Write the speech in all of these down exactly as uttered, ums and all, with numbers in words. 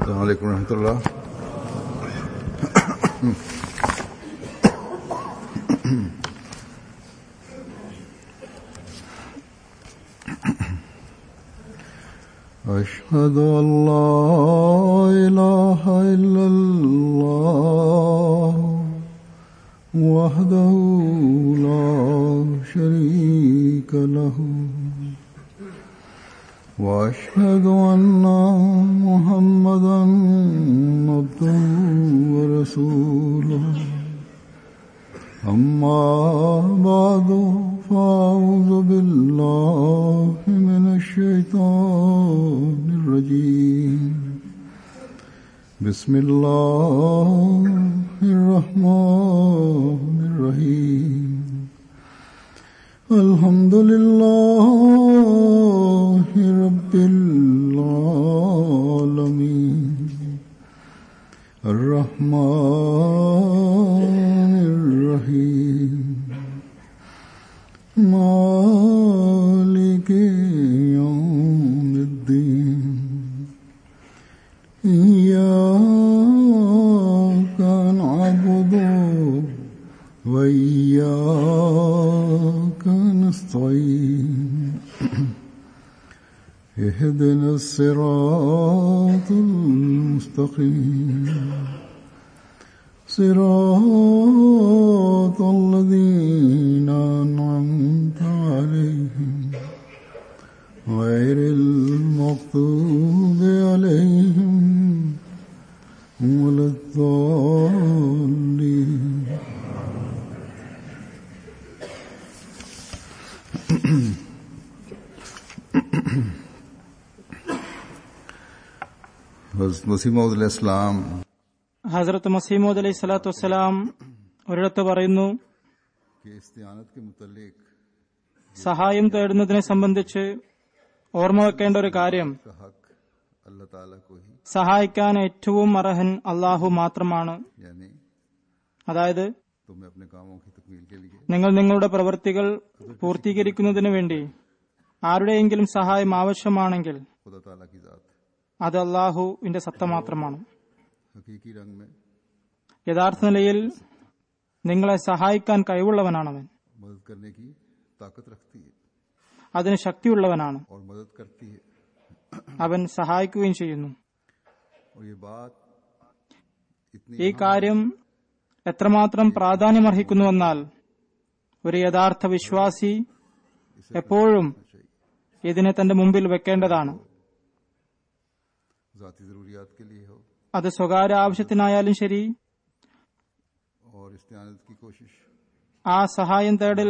السلام عليكم ورحمة الله. أشهد أن لا إله إلا الله وحده لا شريك له وأشهد أن محمدا عبده ورسوله أما بعد فأعوذ بالله من الشيطان الرجيم بسم الله الرحمن الرحيم الحمد لله رب العالمين الرحمن الرحيم مالك يوم الدين إياك نعبد وإياك نستعين اهدنا الصراط المستقيم صراط الذين أنعمت عليهم غير المغضوب عليهم ولا الضالين. ഹസ്രത്ത് മസീമൂദ് അലൈഹി സ്വലാത്തു വസ്സലാം ഒരിടത്ത് പറയുന്നു, സഹായം തേടുന്നതിനെ സംബന്ധിച്ച് ഓർമ്മ വെക്കേണ്ട ഒരു കാര്യം, സഹായിക്കാൻ ഏറ്റവും അർഹൻ അള്ളാഹു മാത്രമാണ്. അതായത് നിങ്ങൾ നിങ്ങളുടെ പ്രവൃത്തികൾ പൂർത്തീകരിക്കുന്നതിനു വേണ്ടി ആരുടെയെങ്കിലും സഹായം ആവശ്യമാണെങ്കിൽ അത് അള്ളാഹുവിന്റെ സത്ത മാത്രമാണ്. യഥാർത്ഥ നിലയിൽ നിങ്ങളെ സഹായിക്കാൻ കഴിവുള്ളവനാണവൻ, അതിന് ശക്തിയുള്ളവനാണ്, അവൻ സഹായിക്കുകയും ചെയ്യുന്നു. ഈ കാര്യം എത്രമാത്രം പ്രാധാന്യമർഹിക്കുന്നുവെന്നാൽ ഒരു യഥാർത്ഥ വിശ്വാസി എപ്പോഴും ഇതിനെ തന്റെ മുമ്പിൽ വെക്കേണ്ടതാണ്. അത് സ്വകാര്യ ആവശ്യത്തിനായാലും ശരി, ആ സഹായം തേടൽ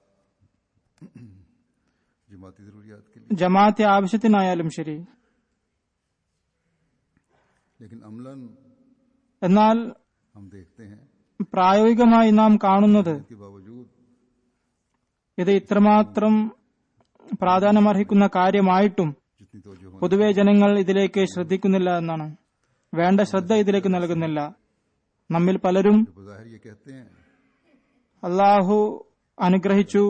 ജമാഅത്തെ ആവശ്യത്തിനായാലും ശരി. എന്നാൽ പ്രായോഗികമായി നാം കാണുന്നത് ഇത് ഇത്രമാത്രം പ്രാധാന്യമർഹിക്കുന്ന കാര്യമായിട്ടും പൊതുവെ ജനങ്ങൾ ഇതിലേക്ക് ശ്രദ്ധിക്കുന്നില്ല എന്നാണ്. വേണ്ട ശ്രദ്ധ ഇതിലേക്ക് നൽകുന്നില്ല. നമ്മിൽ പലരും അള്ളാഹു അനുഗ്രഹിച്ചു,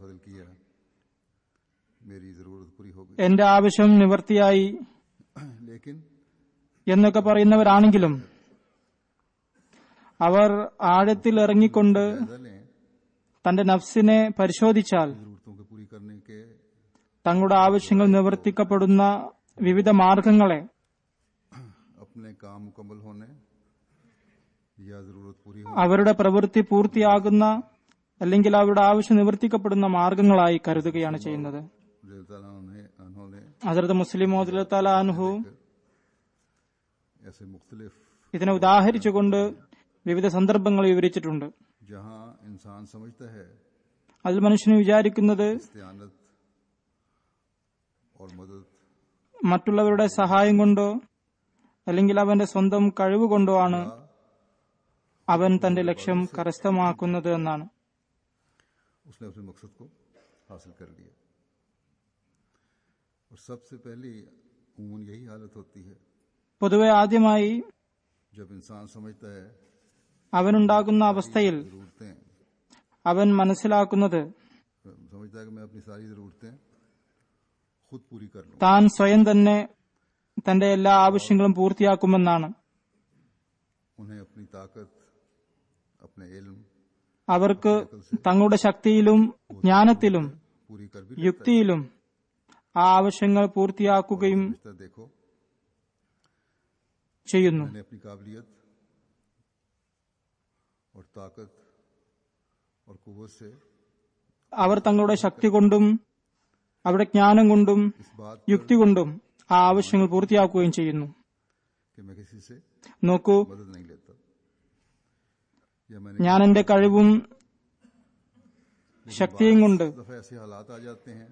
എന്റെ ആവശ്യം നിവൃത്തിയായി എന്നൊക്കെ പറയുന്നവരാണെങ്കിലും അവർ ആഴത്തിൽ ഇറങ്ങിക്കൊണ്ട് തന്റെ നഫ്സിനെ പരിശോധിച്ചാൽ തങ്ങളുടെ ആവശ്യങ്ങൾ നിവർത്തിക്കപ്പെടുന്ന വിവിധ മാർഗങ്ങളെ, അവരുടെ പ്രവൃത്തി പൂർത്തിയാകുന്ന അല്ലെങ്കിൽ അവരുടെ ആവശ്യം നിവർത്തിക്കപ്പെടുന്ന മാർഗങ്ങളായി കരുതുകയാണ് ചെയ്യുന്നത്. ഹസ്രത്ത് മുസ്ലിം മൗഊദ് റളിയല്ലാഹു അൻഹു ഇതിനെ ഉദാഹരിച്ചുകൊണ്ട് വിവിധ സന്ദർഭങ്ങൾ വിവരിച്ചിട്ടുണ്ട്. അതിൽ മനുഷ്യന് വിചാരിക്കുന്നത് മറ്റുള്ളവരുടെ സഹായം കൊണ്ടോ അല്ലെങ്കിൽ അവന്റെ സ്വന്തം കഴിവുകൊണ്ടോ ആണ് അവൻ തന്റെ ലക്ഷ്യം കരസ്ഥമാക്കുന്നത് എന്നാണ്. പൊതുവെ ആദ്യമായി അവനുണ്ടാകുന്ന അവസ്ഥയിൽ അവൻ മനസ്സിലാക്കുന്നത് താൻ സ്വയം തന്നെ തന്റെ എല്ലാ ആവശ്യങ്ങളും പൂർത്തിയാക്കുമെന്നാണ്. उन्हें अपनी ताकत, अपने इल्म അവർക്ക് തങ്ങളുടെ ശക്തിയിലും ജ്ഞാനത്തിലും पूरी कर भी യുക്തിയിലും ആ ആവശ്യങ്ങൾ പൂർത്തിയാക്കുകയും लेता। देखो ചെയ്യുന്നു. मैंने अपनी काबिलियत और ताकत और कुव्वत से അവർ തങ്ങളുടെ ശക്തി കൊണ്ടും അവരുടെ ജ്ഞാനം കൊണ്ടും इस बात യുക്തി കൊണ്ടും ആ ആവശ്യങ്ങൾ പൂർത്തിയാക്കുകയും ചെയ്യുന്നു. कि मैं किसी से നോക്കൂ, मदद नहीं लेता या मैंने ഞാൻ എന്റെ കഴിവും ശക്തിയും കൊണ്ട് दफा ऐसे हालात आ जाते हैं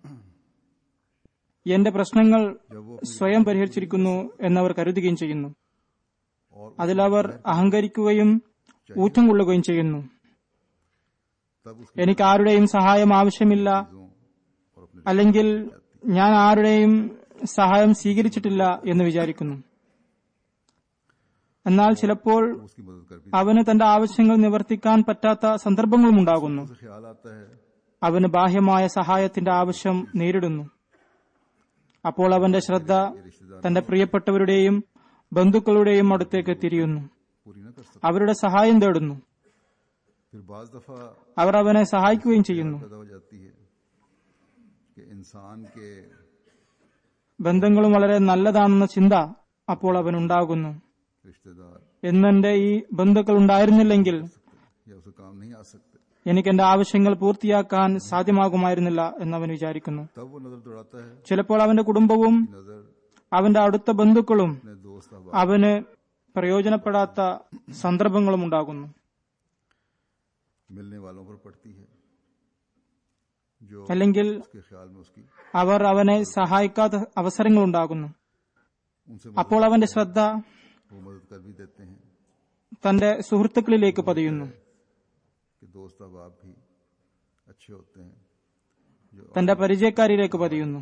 എന്റെ പ്രശ്നങ്ങൾ जब वो സ്വയം പരിഹരിച്ചിരിക്കുന്നു എന്നവർ കരുതുകയും ചെയ്യുന്നു. और അതിലവർ അഹങ്കരിക്കുകയും ഊറ്റം കൊള്ളുകയും ചെയ്യുന്നു. तब उसकी എനിക്ക് ആരുടെയും സഹായം ആവശ്യമില്ല, चीजों और अपने അല്ലെങ്കിൽ ഞാൻ ആരുടെയും സഹായം സ്വീകരിച്ചിട്ടില്ല എന്ന് വിചാരിക്കുന്നു. എന്നാൽ ചിലപ്പോൾ उसकी मदद कर भी അവന് തന്റെ ആവശ്യങ്ങൾ നിവർത്തിക്കാൻ പറ്റാത്ത സന്ദർഭങ്ങളും ഉണ്ടാകുന്നു. उसे ख्याल आता है അവന് ബാഹ്യമായ സഹായത്തിന്റെ ആവശ്യം നേരിടുന്നു. അപ്പോൾ അവന്റെ ശ്രദ്ധ തന്റെ പ്രിയപ്പെട്ടവരുടെയും ബന്ധുക്കളുടെയും അടുത്തേക്ക് തിരിയുന്നു. पूरी न कर सकता। അവരുടെ സഹായം തേടുന്നു. फिर बाज दफा അവർ അവനെ സഹായിക്കുകയും ചെയ്യുന്നു. पैदा हो जाती है कि इंसान के ബന്ധങ്ങളും വളരെ നല്ലതാണെന്ന ചിന്ത അപ്പോൾ അവനുണ്ടാകുന്നു. रिश्तेदार എന്നെന്റെ ഈ ബന്ധുക്കൾ ഉണ്ടായിരുന്നില്ലെങ്കിൽ या उसे काम नहीं आ सकते, എനിക്ക് എന്റെ ആവശ്യങ്ങൾ പൂർത്തിയാക്കാൻ സാധ്യമാകുമായിരുന്നില്ല എന്നവൻ വിചാരിക്കുന്നു. तब वो नजर दौड़ाता है। ചിലപ്പോൾ അവന്റെ കുടുംബവും नजर അവന്റെ അടുത്ത ബന്ധുക്കളും अपने दोस्त अहबाब അവന് പ്രയോജനപ്പെടാത്ത സന്ദർഭങ്ങളും ഉണ്ടാകുന്നു. मिलने वालों पर पड़ती है जो അല്ലെങ്കിൽ उसके ख्याल में उसकी അവർ അവനെ സഹായിക്കാത്ത അവസരങ്ങൾ ഉണ്ടാകുന്നു. उनसे അപ്പോൾ അവന്റെ ശ്രദ്ധ वो मदद कर भी देते हैं തന്റെ സുഹൃത്തുക്കളിലേക്ക് പതിയുന്നു. कि दोस्त अहबाब भी अच्छे होते हैं जो തന്റെ പരിചയക്കാരിലേക്ക് പതിയുന്നു.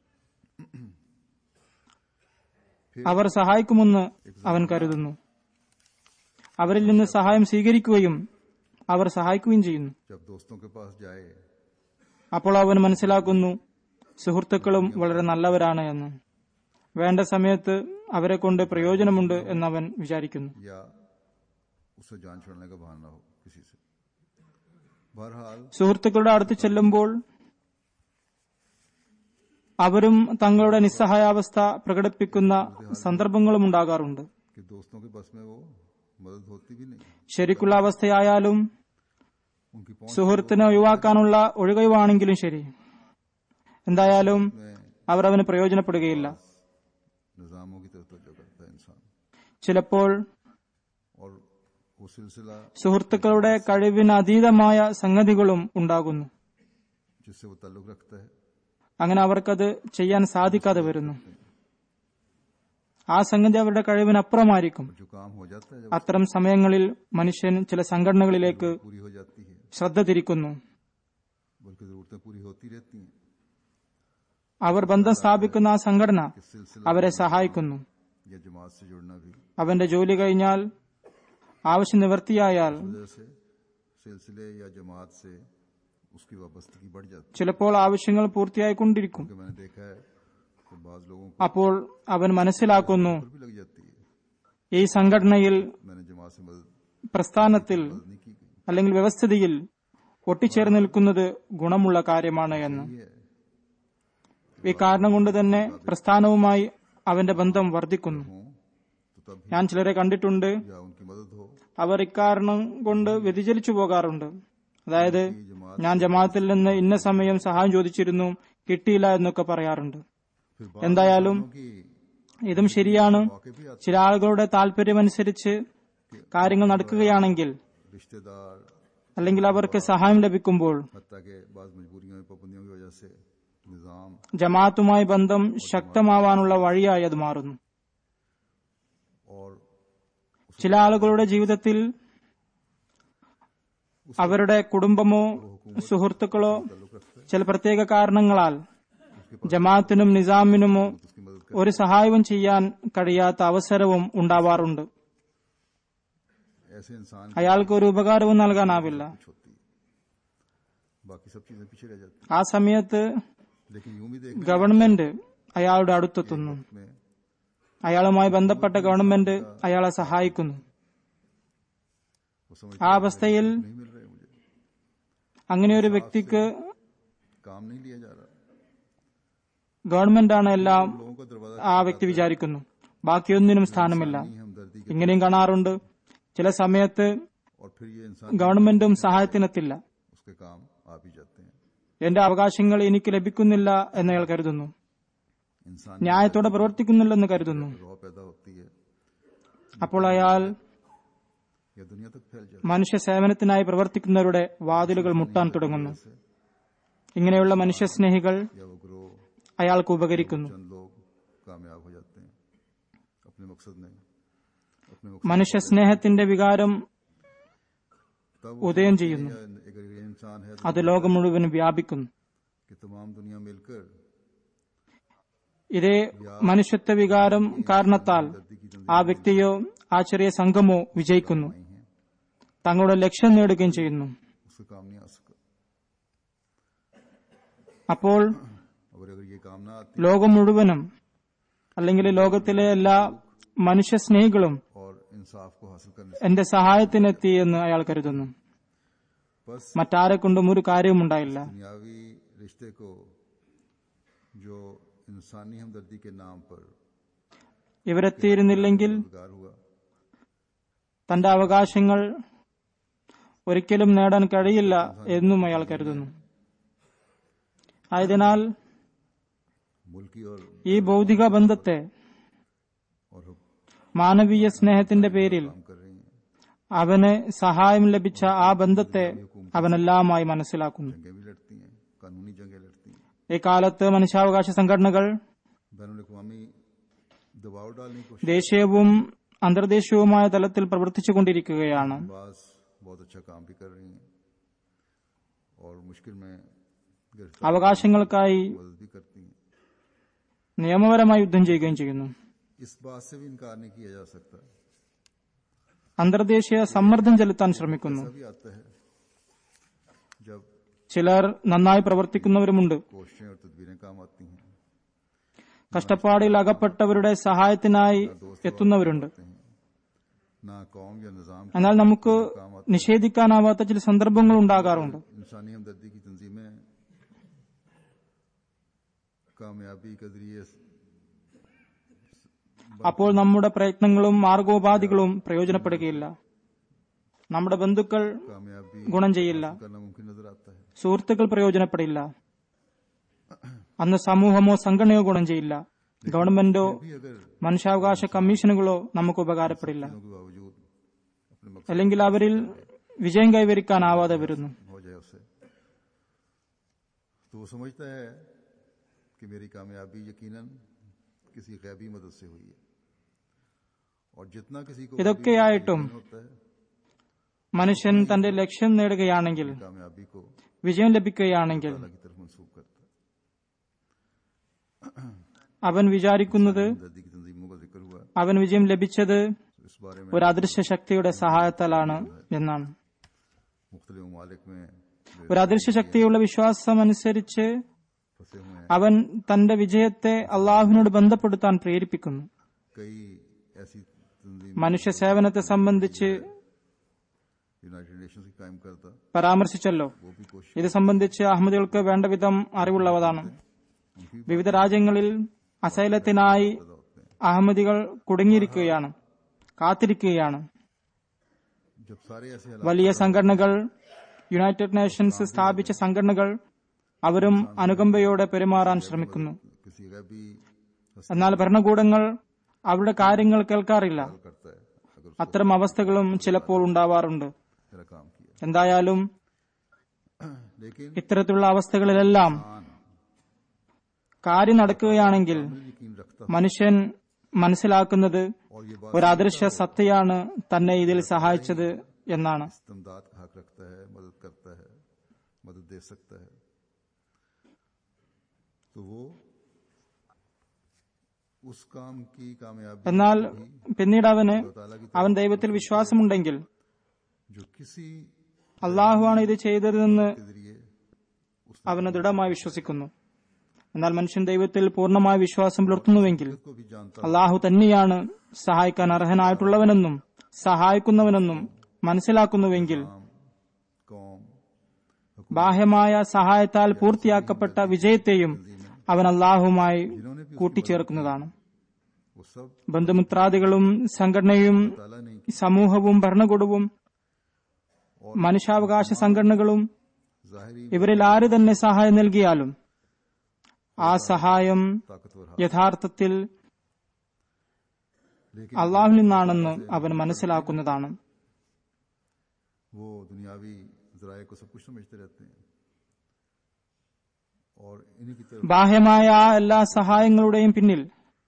അവർ സഹായിക്കുമെന്ന് അവൻ കരുതുന്നു. അവരിൽ നിന്ന് സഹായം സ്വീകരിക്കുകയും അവർ സഹായിക്കുകയും ചെയ്യുന്നു. जब दोस्तों के पास जाए അപ്പോൾ അവൻ മനസ്സിലാക്കുന്നു സുഹൃത്തുക്കളും വളരെ നല്ലവരാണ് എന്ന്. വേണ്ട സമയത്ത് അവരെ കൊണ്ട് പ്രയോജനമുണ്ട് എന്നവൻ വിചാരിക്കുന്നു. या उसे जान छोड़ने का बहाना हो किसी से। बहरहाल സുഹൃത്തുക്കളുടെ അടുത്ത് ചെല്ലുമ്പോൾ അവരും തങ്ങളുടെ നിസ്സഹായാവസ്ഥ പ്രകടിപ്പിക്കുന്ന സന്ദർഭങ്ങളും ഉണ്ടാകാറുണ്ട്. कि दोस्तों के बस में वो मदद होती भी नहीं, ശരിക്കുള്ള അവസ്ഥയായാലും उनकी पहुंच സുഹൃത്തിനെ ഒഴിവാക്കാനുള്ള ഒഴികഴിവാണെങ്കിലും ശരി, എന്തായാലും में അവർ അവന് പ്രയോജനപ്പെടുകയില്ല. निजामों की तरफ तवज्जो करता है इंसान, ചിലപ്പോൾ और वो सिलसिला സുഹൃത്തുക്കളുടെ കഴിവിന് അതീതമായ സംഗതികളും ഉണ്ടാകുന്നു. जिससे वो ताल्लुक रखता है അങ്ങനെ അവർക്കത് ചെയ്യാൻ സാധിക്കാതെ വരുന്നു. ആ സംഗതി അവരുടെ കഴിവിനപ്പുറമായിരിക്കും. जो काम हो जाता है जब അത്തരം സമയങ്ങളിൽ മനുഷ്യൻ ചില സംഘടനകളിലേക്ക് पूरी हो जाती है, ശ്രദ്ധ തിരിക്കുന്നു. बल्कि जरूरतें पूरी होती रहती हैं। അവർ ബന്ധം സ്ഥാപിക്കുന്ന ആ സംഘടന कि सिलसिला അവരെ സഹായിക്കുന്നു. या जमात से जुड़ना भी അവന്റെ ജോലി കഴിഞ്ഞാൽ, ആവശ്യം നിവർത്തിയായാൽ वजह से सिलसिले या जमात से उसकी वाबस्तगी बढ़ जाती ചിലപ്പോൾ ആവശ്യങ്ങൾ പൂർത്തിയായിക്കൊണ്ടിരിക്കും. है। मैंने देखा है कि बाज लोगों को അപ്പോൾ അവൻ മനസ്സിലാക്കുന്നു भी लग जाती है। ഈ സംഘടനയിൽ, मैंने जमात से मदद പ്രസ്ഥാനത്തിൽ नहीं की गई, അല്ലെങ്കിൽ വ്യവസ്ഥിതിയിൽ ഒട്ടിച്ചേർന്ന് നിൽക്കുന്നത് ഗുണമുള്ള കാര്യമാണ് എന്ന്. ये है ഈ കാരണം കൊണ്ട് തന്നെ പ്രസ്ഥാനവുമായി അവന്റെ ബന്ധം വർദ്ധിക്കുന്നു. हो तो तब भी ഞാൻ ചിലരെ കണ്ടിട്ടുണ്ട്, या उनकी मदद हो അവർ ഇക്കാരണം കൊണ്ട് വ്യതിചലിച്ചു പോകാറുണ്ട്. അതായത്, ഞാൻ ജമാഅത്തിൽ നിന്ന് ഇന്ന സമയം സഹായം ചോദിച്ചിരുന്നു, കിട്ടിയില്ല എന്നൊക്കെ പറയാറുണ്ട്. फिर എന്തായാലും की ഇതും ശരിയാണ്. मौके भी आते ചില ആളുകളുടെ താല്പര്യമനുസരിച്ച് കാര്യങ്ങൾ നടക്കുകയാണെങ്കിൽ, रिश्तेदार, അല്ലെങ്കിൽ അവർക്ക് സഹായം ലഭിക്കുമ്പോൾ हत्ता के बाज मजबूरियों में पाबंदियों की वजह से निजाम ജമാഅത്തുമായി ബന്ധം ശക്തമാവാനുള്ള വഴിയായി അത് മാറുന്നു. और ചില ആളുകളുടെ ജീവിതത്തിൽ അവരുടെ കുടുംബമോ സുഹൃത്തുക്കളോ ताल्लुक रखता है, ചില പ്രത്യേക കാരണങ്ങളാൽ ജമാഅത്തിനും നിസാമിനുമോ उसकी मदद ഒരു സഹായവും ചെയ്യാൻ കഴിയാത്ത അവസരവും ഉണ്ടാവാറുണ്ട്. कर ऐसे इंसान की അയാൾക്ക് ഒരു ഉപകാരവും നൽകാനാവില്ല. कुछ होती है, बाकी सब चीजें पीछे रह जाती ആ സമയത്ത് हैं। लेकिन यूं भी देख ഗവൺമെന്റ് അയാളുടെ അടുത്തെത്തുന്നു. में അയാളുമായി ബന്ധപ്പെട്ട ഗവൺമെന്റ് അയാളെ സഹായിക്കുന്നു. वो समझ ആ അവസ്ഥയിൽ नहीं मिल रहे मुझे, അങ്ങനെയൊരു വ്യക്തിക്ക് काम नहीं लिया जा रहा, ഗവൺമെന്റാണ് എല്ലാം लोगों का दरवाजा ആ വ്യക്തി വിചാരിക്കുന്നു. ബാക്കിയൊന്നിനും സ്ഥാനമില്ല. नहीं, हमदर्दी के, ഇങ്ങനെയും കാണാറുണ്ട്. ചില സമയത്ത് और फिर ये इंसान ഗവൺമെന്റും സഹായത്തിനെത്തില്ല. उसके काम आप ही जाते हैं. എന്റെ അവകാശങ്ങൾ എനിക്ക് ലഭിക്കുന്നില്ല എന്ന് അയാൾ കരുതുന്നു. इंसान ന്യായത്തോടെ പ്രവർത്തിക്കുന്നില്ലെന്ന് കരുതുന്നു. रौ पैदा होती है, അപ്പോൾ अയാൾ यह दुनिया तक फैल जाती മനുഷ്യ സേവനത്തിനായി പ്രവർത്തിക്കുന്നവരുടെ വാതിലുകൾ മുട്ടാൻ തുടങ്ങുന്നു. ഇങ്ങനെയുള്ള മനുഷ്യസ്നേഹികൾ है, या वो ग्रोह അയാൾക്ക് ഉപകരിക്കുന്നു. चंद लोग कामयाब हो जाते हैं अपने मकसद में, अपने मकसद മനുഷ്യസ്നേഹത്തിന്റെ വികാരം तब ഉദയം ചെയ്യുന്നു. अगर ये इंसान है അത് ലോകം മുഴുവനും വ്യാപിക്കുന്നു. कि तमाम दुनिया मिलकर ഇതേ മനുഷ്യത്വ വികാരം കാരണത്താൽ ആ വ്യക്തിയോ ആ ചെറിയ സംഘമോ വിജയിക്കുന്നു, आई हैं, തങ്ങളുടെ ലക്ഷ്യം നേടുകയും ചെയ്യുന്നു. उसका काम नहीं आ सका. അപ്പോൾ और अगर ये काम ना आती ലോകം മുഴുവനും അല്ലെങ്കിൽ ലോകത്തിലെ എല്ലാ മനുഷ്യസ്നേഹികളും और इंसाफ को हासिल करने എന്റെ സഹായത്തിനെത്തി എന്ന് അയാൾ കരുതുന്നു. से बस മറ്റാരെ കൊണ്ടും ഒരു കാര്യവും ഉണ്ടായില്ല. दुनियावी रिश्ते को जो इंसानी हमदर्दी के नाम पर ഇവരെത്തിയിരുന്നില്ലെങ്കിൽ बेकार हुआ, തന്റെ അവകാശങ്ങൾ ഒരിക്കലും നേടാൻ കഴിയില്ല എന്നും അയാൾ കരുതുന്നു. ആയതിനാൽ मुल्की और ഈ ഭൗതിക ബന്ധത്തെ और മാനവീയ സ്നേഹത്തിന്റെ പേരിൽ काम कर रही हैं, അവന് സഹായം ലഭിച്ച ആ ബന്ധത്തെ അവനെല്ലാമായി മനസ്സിലാക്കുന്നു. जंगें भी लड़ती हैं, कानूनी जंगें लड़ती हैं, ഇക്കാലത്ത് മനുഷ്യാവകാശ സംഘടനകൾ बैनुल-अक़वामी दबाव डालने की कोशिश, ദേശീയവും അന്തർദേശീയവുമായ തലത്തിൽ പ്രവർത്തിച്ചുകൊണ്ടിരിക്കുകയാണ്. बास बहुत अच्छा काम भी कर रही हैं और मुश्किल में गिरफ्तार അവകാശങ്ങൾക്കായി मदद भी करती हैं. നിയമപരമായി യുദ്ധം ചെയ്യുകയും ചെയ്യുന്നു. इस बात से भी इनकार नहीं किया जा सकता. അന്തർദേശീയ സമ്മർദ്ദം ചെലുത്താൻ ശ്രമിക്കുന്നു. ऐसा भी आता है जब ചിലർ നന്നായി പ്രവർത്തിക്കുന്നവരുമുണ്ട്. कोशिशें और तदबीरें काम आती हैं, കഷ്ടപ്പാടിൽ അകപ്പെട്ടവരുടെ സഹായത്തിനായി എത്തുന്നവരുണ്ട്. ना कौम या निजाम എന്നാൽ നമുക്ക് നിഷേധിക്കാനാവാത്ത ചില സന്ദർഭങ്ങൾ ഉണ്ടാകാറുണ്ട്. इंसानी हमदर्दी की तंजीमें कामयाबी के जरिए അപ്പോൾ നമ്മുടെ പ്രയത്നങ്ങളും മാർഗോപാധികളും പ്രയോജനപ്പെടുകയില്ല. നമ്മുടെ ബന്ധുക്കൾ कामयाबी ഗുണം ചെയ്യില്ല, करना मुमकिन नजर आता है. സുഹൃത്തുക്കൾ പ്രയോജനപ്പെടില്ല, അന്ന് സമൂഹമോ സംഘടനയോ ഗുണം ചെയ്യില്ല, ഗവൺമെന്റോ भी अगर മനുഷ്യാവകാശ കമ്മീഷനുകളോ നമുക്ക് ഉപകാരപ്പെടില്ല. के बावजूद अपने मकसद അല്ലെങ്കിൽ അവരിൽ വിജയം കൈവരിക്കാനാവാതെ വരുന്നു. हो जाए उसे, तो वो समझता है कि मेरी कामयाबी यकीनन किसी गैबी मदद से हुई है, और जितना किसी को ഇതൊക്കെയായിട്ടും होता है മനുഷ്യൻ തന്റെ ലക്ഷ്യം നേടുകയാണെങ്കിൽ, कामयाबी को വിജയം ലഭിക്കുകയാണെങ്കിൽ अल्लाह की तरफ मंसूब करता है. അവൻ വിചാരിക്കുന്നത് हमदर्दी की तंजीमों का जिक्र हुआ, അവൻ വിജയം ലഭിച്ചത് तो इस बारे में ഒരു അദൃശ്യ ശക്തിയുടെ സഹായത്താലാണ് എന്നാണ്. मुख्तलिफ ममालिक में ഒരു അദൃശ്യ ശക്തിയുള്ള വിശ്വാസമനുസരിച്ച് फंसे हुए हैं അവൻ തന്റെ വിജയത്തെ അള്ളാഹുവിനോട് ബന്ധപ്പെടുത്താൻ പ്രേരിപ്പിക്കുന്നു. कई ऐसी तंजीम മനുഷ്യ സേവനത്തെ സംബന്ധിച്ച് यूनाइटेड नेशंस की कायम करता, പരാമർശിച്ചല്ലോ. वो भी कोशिश ഇത് സംബന്ധിച്ച് അഹമ്മദികൾക്ക് വേണ്ട വിധം അറിവുള്ളവതാണ്. വിവിധ രാജ്യങ്ങളിൽ അസൈലത്തിനായി पैदा होते हैं. അഹമ്മദികൾ കുടുങ്ങിയിരിക്കുകയാണ്, കാത്തിരിക്കുകയാണ്. जब सारे ऐसे हालात വലിയ സംഘടനകൾ, യുണൈറ്റഡ് നേഷൻസ് സ്ഥാപിച്ച സംഘടനകൾ, അവരും അനുകമ്പയോടെ പെരുമാറാൻ ശ്രമിക്കുന്നു. किसी गैबी हस्ती എന്നാൽ ഭരണകൂടങ്ങൾ അവരുടെ കാര്യങ്ങൾ കേൾക്കാറില്ല. करता है, अगर അത്തരം അവസ്ഥകളും ചിലപ്പോൾ ഉണ്ടാവാറുണ്ട്. तेरा काम किया, എന്തായാലും लेकिन ഇത്തരത്തിലുള്ള അവസ്ഥകളിലെല്ലാം കാര്യം നടക്കുകയാണെങ്കിൽ यकीन रखता മനുഷ്യൻ മനസ്സിലാക്കുന്നത് और ये बात ഒരു അദൃശ്യ സത്തയാണ് തന്നെ ഇതിൽ സഹായിച്ചത് എന്നാണ്. इस्तेमदाद का हक रखता है, मदद करता है, मदद दे सकता है, तो वो उस काम की कामयाबी എന്നാൽ പിന്നീട് അവന് अल्लाह ताला की അവൻ ദൈവത്തിൽ വിശ്വാസമുണ്ടെങ്കിൽ जो किसी അള്ളാഹുവാണ് ഇത് ചെയ്തതെന്ന് के जरिए അവന് ദൃഢമായി വിശ്വസിക്കുന്നു. എന്നാൽ മനുഷ്യൻ ദൈവത്തിൽ പൂർണ്ണമായ വിശ്വാസം പുലർത്തുന്നുവെങ്കിൽ को भी जानता അള്ളാഹു തന്നെയാണ് സഹായിക്കാൻ അർഹനായിട്ടുള്ളവനെന്നും സഹായിക്കുന്നവനെന്നും മനസ്സിലാക്കുന്നുവെങ്കിൽ नाम कौम ബാഹ്യമായ സഹായത്താൽ പൂർത്തിയാക്കപ്പെട്ട വിജയത്തെയും അവൻ അള്ളാഹുമായി കൂട്ടിച്ചേർക്കുന്നതാണ്. वो सब ബന്ധുമിത്രാദികളും സംഘടനയും ताला नहीं സമൂഹവും ഭരണകൂടവും മനുഷ്യാവകാശ സംഘടനകളും जाहिरी ഇവരിൽ ആര് തന്നെ സഹായം നൽകിയാലും ആ സഹായം ताकतवर हाथ, യഥാർത്ഥത്തിൽ लेकिन അള്ളാഹുവിൽ നിന്നാണെന്ന് അവൻ മനസ്സിലാക്കുന്നതാണ്. वो दुनियावी जराए को सब कुछ समझते रहते हैं और इन्हीं की तरफ ബാഹ്യമായ ആ എല്ലാ സഹായങ്ങളുടെയും പിന്നിൽ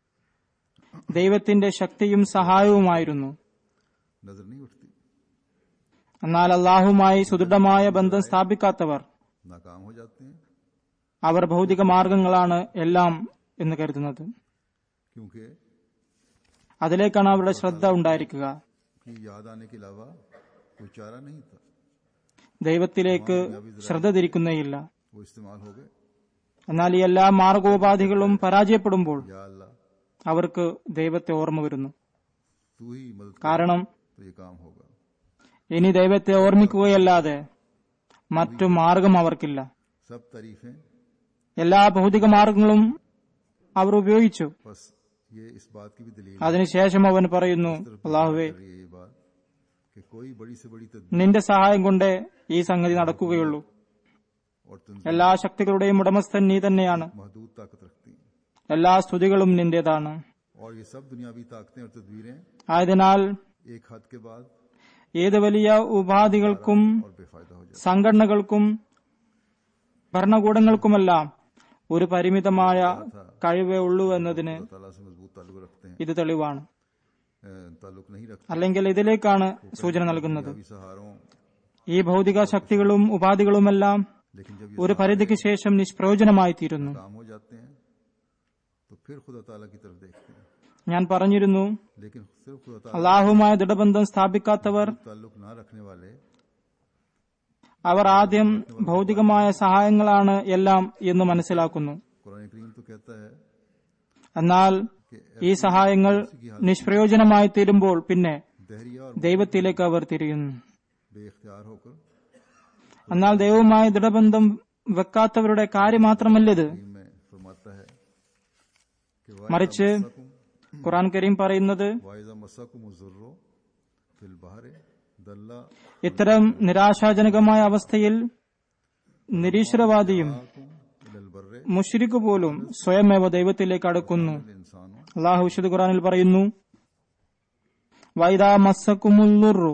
ദൈവത്തിന്റെ ശക്തിയും സഹായവുമായിരുന്നു. नजर नहीं उठती, എന്നാൽ അള്ളാഹുമായി സുദൃഢമായ ബന്ധം സ്ഥാപിക്കാത്തവർ नाकाम हो जाते हैं, അവർ ഭൗതിക മാർഗങ്ങളാണ് എല്ലാം എന്ന് കരുതുന്നത്. क्योंकि അതിലേക്കാണ് അവരുടെ ശ്രദ്ധ ഉണ്ടായിരിക്കുക. की याद आने के अलावा कोई चारा नहीं था. ദൈവത്തിലേക്ക് ശ്രദ്ധ തിരിക്കുന്നേയില്ല. वो इस्तेमाल हो गए. എന്നാൽ ഈ എല്ലാ മാർഗോപാധികളും പരാജയപ്പെടുമ്പോൾ या अल्लाह അവർക്ക് ദൈവത്തെ ഓർമ്മ വരുന്നു. तू ही मदद कर കാരണം तो ये काम होगा. ഇനി ദൈവത്തെ ഓർമ്മിക്കുകയല്ലാതെ മറ്റു മാർഗം അവർക്കില്ല. सब तारीफें, എല്ലാ ഭൗതിക മാർഗങ്ങളും അവർ ഉപയോഗിച്ചു. बस ये इस बात की भी दलील അതിനുശേഷം അവൻ പറയുന്നു, അള്ളാഹുവേ, कर रही है ये बात कि कोई बड़ी से बड़ी तदबीर നിന്റെ സഹായം കൊണ്ടേ ഈ സംഗതി നടക്കുകയുള്ളൂ. और तंजीम എല്ലാ ശക്തികളുടെയും ഉടമസ്ഥൻ നീ തന്നെയാണ്. महदूद ताकत रखती हैं എല്ലാ സ്തുതികളും നിന്റേതാണ്. और ये सब दुनियावी ताकतें और तदबीरें ആയതിനാൽ एक हद के बाद ഏത് വലിയ ഉപാധികൾക്കും और बेफायदा हो जाती സംഘടനകൾക്കും ഭരണകൂടങ്ങൾക്കുമെല്ലാം ഒരു പരിമിതമായ കഴിവേ ഉള്ളൂ എന്നതിന് है. ताला से मजबूत ताल्लुक रखते हैं, ഇത് തെളിവാണ്. अ, ताल्लुक नहीं रखते അല്ലെങ്കിൽ ഇതിലേക്കാണ് സൂചന നൽകുന്നത്. दुनियावी सहारों, ഈ ഭൗതിക ശക്തികളും ഉപാധികളുമെല്ലാം लेकिन जब ये ഒരു പരിധിക്ക് ശേഷം നിഷ്പ്രയോജനമായി തീരുന്നു. काम हो जाते हैं तो फिर खुदा ताला की तरफ देखते हैं. ഞാൻ പറഞ്ഞിരുന്നു, लेकिन सिर्फ खुदा ताला അള്ളാഹുമായി ദൃഢബന്ധം സ്ഥാപിക്കാത്തവർ ताल्लुक ना रखने वाले അവർ ആദ്യം ഭൗതികമായ സഹായങ്ങളാണ് എല്ലാം എന്ന് മനസ്സിലാക്കുന്നു. कुरान करीम तो कहता है എന്നാൽ ഈ സഹായങ്ങൾ നിഷ്പ്രയോജനമായി തീരുമ്പോൾ പിന്നെ दहरिया और ദൈവത്തിലേക്ക് അവർ തിരിയുന്നു. बेख्तियार होकर എന്നാൽ ദൈവവുമായി ദൃഢബന്ധം വെക്കാത്തവരുടെ കാര്യം മാത്രമല്ലത്, करीम में फरमाता है कि മറിച്ച് ഖുർആൻ കരീം പറയുന്നത്, वाइजा मस्सकुम ज़ुर्रो फिल बहरे दल्ला ഇത്തരം നിരാശാജനകമായ അവസ്ഥയിൽ നിരീശ്വരവാദിയും इलल बर्रे മുശ്രിക്ക് പോലും സ്വയമേവ ദൈവത്തിലേക്ക് അടുക്കുന്നു. इंसानों അള്ളാഹു വിശുദ്ധ ഖുർആനിൽ പറയുന്നു, വൈദാ മസ്സകുമുല്ലുറു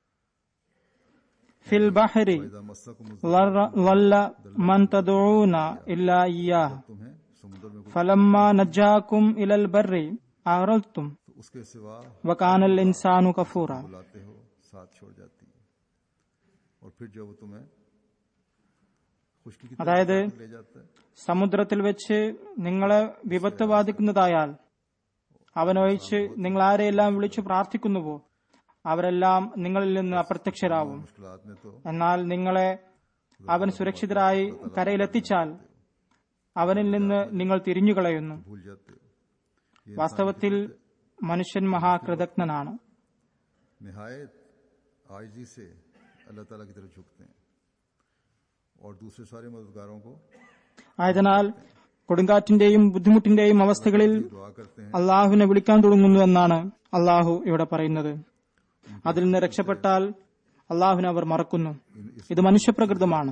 ഫിൽ ബഹരി वाइजा मस्सकुम ളല്ല മൻ തദഊന ഇല്ലാ ഇയ്യാഹ तुम्हें समुद्र में ഫലമ്മാ നജ്ജാകും ഇലൽ ബർരി അഅറൽതും तो उसके सिवा വകാനൽ ഇൻസാനു കഫൂറ. बुलाते हो साथ छोड़ जाती है और फिर जब वो तुम्हें खुशकी की അതായത് तरफ ले जाता है സമുദ്രത്തിൽ വെച്ച് നിങ്ങളെ വിപത്ത് ബാധിക്കുന്നതായാൽ അവനൊഴിച്ച് നിങ്ങൾ ആരെയെല്ലാം വിളിച്ചു പ്രാർത്ഥിക്കുന്നുവോ അവരെല്ലാം നിങ്ങളിൽ നിന്ന് അപ്രത്യക്ഷരാവും. मुश्किलात में तो എന്നാൽ നിങ്ങളെ അവൻ സുരക്ഷിതരായി കരയിലെത്തിച്ചാൽ അവനിൽ നിന്ന് നിങ്ങൾ തിരിഞ്ഞുകളയുന്നു. भूल जाते हो. ये വാസ്തവത്തിൽ മനുഷ്യൻ മഹാകൃതജ്ഞനാണ്. निहायत आजिज़ी से अल्लाह ताला की तरफ झुकते हैं और दूसरे सारे मददगारों को ആയതിനാൽ കൊടുങ്കാറ്റിന്റെയും ബുദ്ധിമുട്ടിന്റെയും അവസ്ഥകളിൽ दुआ करते हैं. അള്ളാഹുവിനെ വിളിക്കാൻ തുടങ്ങുന്നു എന്നാണ് അള്ളാഹു ഇവിടെ പറയുന്നത്. അതിൽ നിന്ന് രക്ഷപ്പെട്ടാൽ അള്ളാഹുവിനെ അവർ മറക്കുന്നു. ഇത് മനുഷ്യപ്രകൃതമാണ്.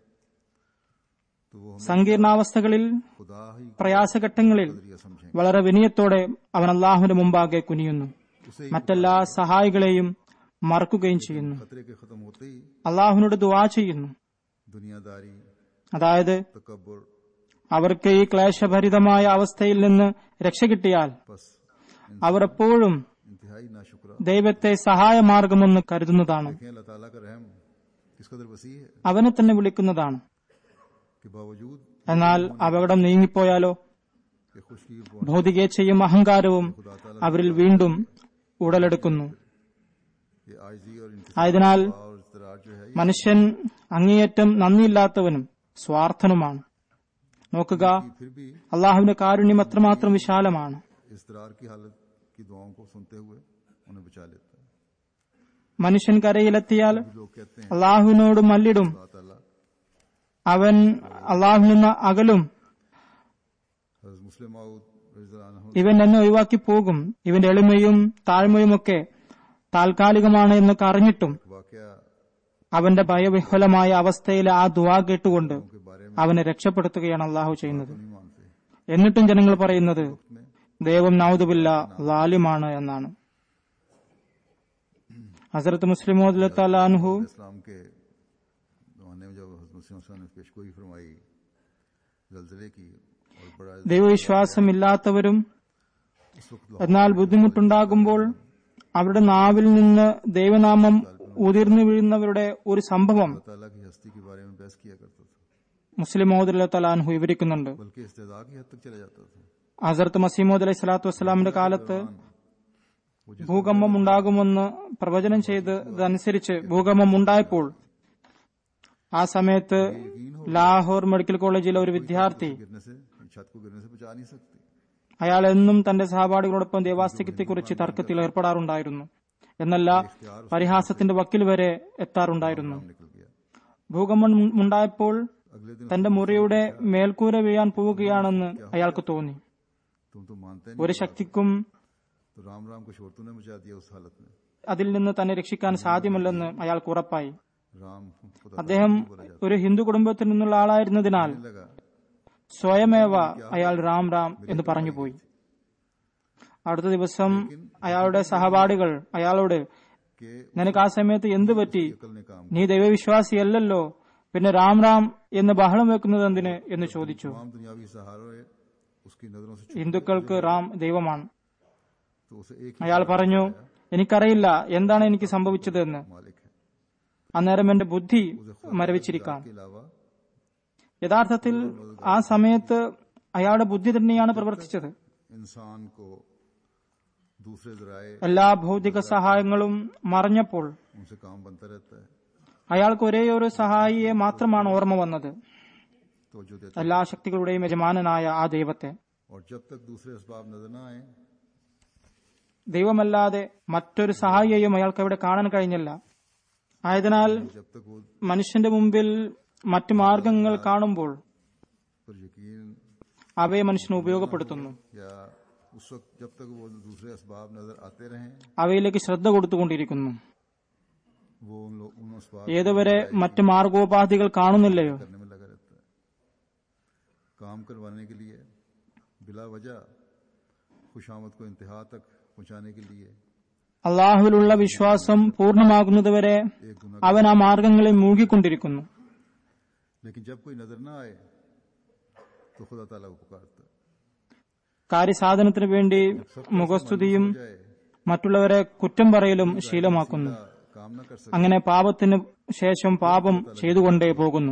तो वो हम സങ്കീർണാവസ്ഥകളിൽ खुदा ही പ്രയാസഘട്ടങ്ങളിൽ कदरिया समझें. വളരെ വിനയത്തോടെ അവൻ അള്ളാഹുവിന്റെ മുമ്പാകെ കുനിയുന്നു. उसे ही മറ്റെല്ലാ സഹായികളെയും മറക്കുകയും ചെയ്യുന്നു. खतरे के खत्म होते ही അള്ളാഹുവിനോട് ദുആ ചെയ്യുന്നു. दुनियादारी, അതായത് तकब्बुर, അവർക്ക് ഈ ക്ലേശഭരിതമായ അവസ്ഥയിൽ നിന്ന് രക്ഷ കിട്ടിയാൽ बस അവർ എപ്പോഴും इंतहाई नाशुक्रा. ദൈവത്തെ സഹായമാർഗമെന്ന് കരുതുന്നതാണ്. देखें अल्लाह ताला का रहम किस कदर वसी है അവനെ തന്നെ വിളിക്കുന്നതാണ്. कि बावजूद എന്നാൽ അപകടം നീങ്ങിപ്പോയാലോ कि खुशकी ഭൗതികേച്ഛയും അഹങ്കാരവും खुदा ताला അവരിൽ വീണ്ടും ഉടലെടുക്കുന്നു. ये आजिज़ी और ആയതിനാൽ इंतजार और इस्तरार जो है ये മനുഷ്യൻ അങ്ങേയറ്റം നന്ദിയില്ലാത്തവനും സ്വാർത്ഥനുമാണ്. നോക്കുക, कि फिर भी അള്ളാഹുവിന്റെ കാരുണ്യം അത്രമാത്രം വിശാലമാണ്. इस्तरार की हालत की दुआओं को सुनते हुए उन्हें बचा लेता है. മനുഷ്യൻ കരയിലെത്തിയാൽ भी लोग कहते हैं അള്ളാഹുവിനോട് മല്ലിടും, अल्लाह ताला അവൻ അള്ളാഹുവിൽ നിന്ന് അകലും, हज़रत मुस्लिम मऊद रज़ियल्लाहु अन्हु ഇവൻ എന്നെ ഒഴിവാക്കി പോകും, ഇവന്റെ എളിമയും താഴ്മയുമൊക്കെ താൽക്കാലികമാണ് എന്നൊക്കെ അറിഞ്ഞിട്ടും वाकया അവന്റെ ഭയവിഹ്വലമായ അവസ്ഥയിലെ ആ ദുആ കേട്ടുകൊണ്ട് के बारे में അവനെ രക്ഷപ്പെടുത്തുകയാണ് അള്ളാഹു ചെയ്യുന്നത്. नहीं मानते. എന്നിട്ടും ജനങ്ങൾ പറയുന്നത് ദൈവം നൗദുബില്ല ലാലിമാണ് എന്നാണ്. ഹസ്രത്ത് മുസ്ലിം മൗദ് അൻഹു इस्लाम के जमाने में जब हज़रत मुस्लिम ने पेशगोई फरमाई ज़लज़ले की और बड़ा ദൈവവിശ്വാസമില്ലാത്തവരും उस वक्त എന്നാൽ ബുദ്ധിമുട്ടുണ്ടാകുമ്പോൾ അവരുടെ നാവിൽ നിന്ന് ദൈവനാമം ഉതിർന്നു വീഴുന്നവരുടെ ഒരു സംഭവം अल्लाह ताला की हस्ती के बारे में बहस किया करता था, മുസ്ലിം മൗദ് അൻഹു വിവരിക്കുന്നുണ്ട്. बल्कि इस्तेज़ा की हद तक चला जाता था. ഹസ്രത്ത് മസീമോദ് അലൈഹി സ്വലാത്തു വസ്സലാമിന്റെ കാലത്ത് वो जिस ഭൂകമ്പം ഉണ്ടാകുമെന്ന് പ്രവചനം ചെയ്തതനുസരിച്ച് ഭൂകമ്പം ഉണ്ടായപ്പോൾ ആ സമയത്ത് ലാഹോർ മെഡിക്കൽ കോളേജിലെ ഒരു വിദ്യാർത്ഥി गिरने से छत को गिरने से बचा नहीं सकती. അയാൾ എന്നും തന്റെ സഹപാഠികളോടൊപ്പം ദേവാസ്തികത്തെക്കുറിച്ച് തർക്കത്തിൽ ഏർപ്പെടാറുണ്ടായിരുന്നു. എന്നല്ല, പരിഹാസത്തിന്റെ വക്കിൽ വരെ എത്താറുണ്ടായിരുന്നു. निकल गया. ഭൂകമ്പം ഉണ്ടായപ്പോൾ अगले दिन തന്റെ മുറിയുടെ മേൽക്കൂര വീഴാൻ പോവുകയാണെന്ന് അയാൾക്ക് തോന്നി. तुम तो मानते ഒരു नहीं, ശക്തിക്കും तो राम राम को शोर तूने मचा दिया उस हालत में. അതിൽ നിന്ന് തന്നെ രക്ഷിക്കാൻ സാധ്യമല്ലെന്ന് അയാൾക്ക് ഉറപ്പായി. राम खुदा അദ്ദേഹം ഒരു ഹിന്ദു കുടുംബത്തിൽ നിന്നുള്ള ആളായിരുന്നതിനാൽ लगा സ്വയമേവ അയാൾ റാം റാം എന്ന് പറഞ്ഞുപോയി. അടുത്ത ദിവസം അയാളുടെ സഹപാഠികൾ അയാളോട്, कि നിനക്ക് ആ സമയത്ത് എന്തു പറ്റി? अकल ने काम നീ ദൈവവിശ്വാസിയല്ലല്ലോ, പിന്നെ റാം റാം എന്ന് ബഹളം വെക്കുന്നത് എന്തിന് എന്ന് ചോദിച്ചു. तमाम दुनियावी सहारे उसकी नजरों से ഹിന്ദുക്കൾക്ക് റാം ദൈവമാണ്. तो उसे एक അയാൾ പറഞ്ഞു, എനിക്കറിയില്ല എന്താണ് എനിക്ക് സംഭവിച്ചതെന്ന്. मालिक है. അന്നേരം എന്റെ ബുദ്ധി മരവിച്ചിരിക്കാം. के अलावा യഥാർത്ഥത്തിൽ ആ സമയത്ത് അയാളുടെ ബുദ്ധി തന്നെയാണ് പ്രവർത്തിച്ചത്. इंसान को दूसरे जराए എല്ലാ ഭൗതിക സഹായങ്ങളും മറഞ്ഞപ്പോൾ उनसे काम बनता रहता है, അയാൾക്ക് ഒരേയൊരു സഹായിയെ മാത്രമാണ് ഓർമ്മ വന്നത്, तो जो देता എല്ലാ ശക്തികളുടെയും യജമാനനായ ആ ദൈവത്തെ. और जब तक दूसरे असबाब नजर न आए ദൈവമല്ലാതെ മറ്റൊരു സഹായിയെയും അയാൾക്ക് അവിടെ കാണാൻ കഴിഞ്ഞില്ല. ആയതിനാൽ जब तक वो മനുഷ്യന്റെ മുമ്പിൽ മറ്റു മാർഗങ്ങൾ കാണുമ്പോൾ पर यकीन അവയെ മനുഷ്യന് ഉപയോഗപ്പെടുത്തുന്നു. या उस वक्त जब तक वो दूसरे असबाब नजर आते रहें അവയിലേക്ക് ശ്രദ്ധ കൊടുത്തുകൊണ്ടിരിക്കുന്നു. वो उन लोग उन असबाब ഏതുവരെ मറ്റ് മാർഗോപാധികൾ കാണുന്നില്ലയോ करने में लगा रहता है. काम करवाने के लिए बिला वजह खुशामद को इंतहा तक पहुंचाने के लिए അള്ളാഹുവിലുള്ള വിശ്വാസം പൂർണ്ണമാകുന്നതുവരെ एक गुना, അവൻ ആ മാർഗങ്ങളിൽ മുഴുകിക്കൊണ്ടിരിക്കുന്നു. लेकिन जब कोई नजर ना आए तो खुदा ताला को पुकारता है. കാര്യസാധനത്തിനു വേണ്ടി മുഖസ്തുതിയും जाए മറ്റുള്ളവരെ കുറ്റം പറയലും ശീലമാക്കുന്നു. काम न कर सके അങ്ങനെ പാപത്തിന് ശേഷം പാപം ചെയ്തുകൊണ്ടേ പോകുന്നു.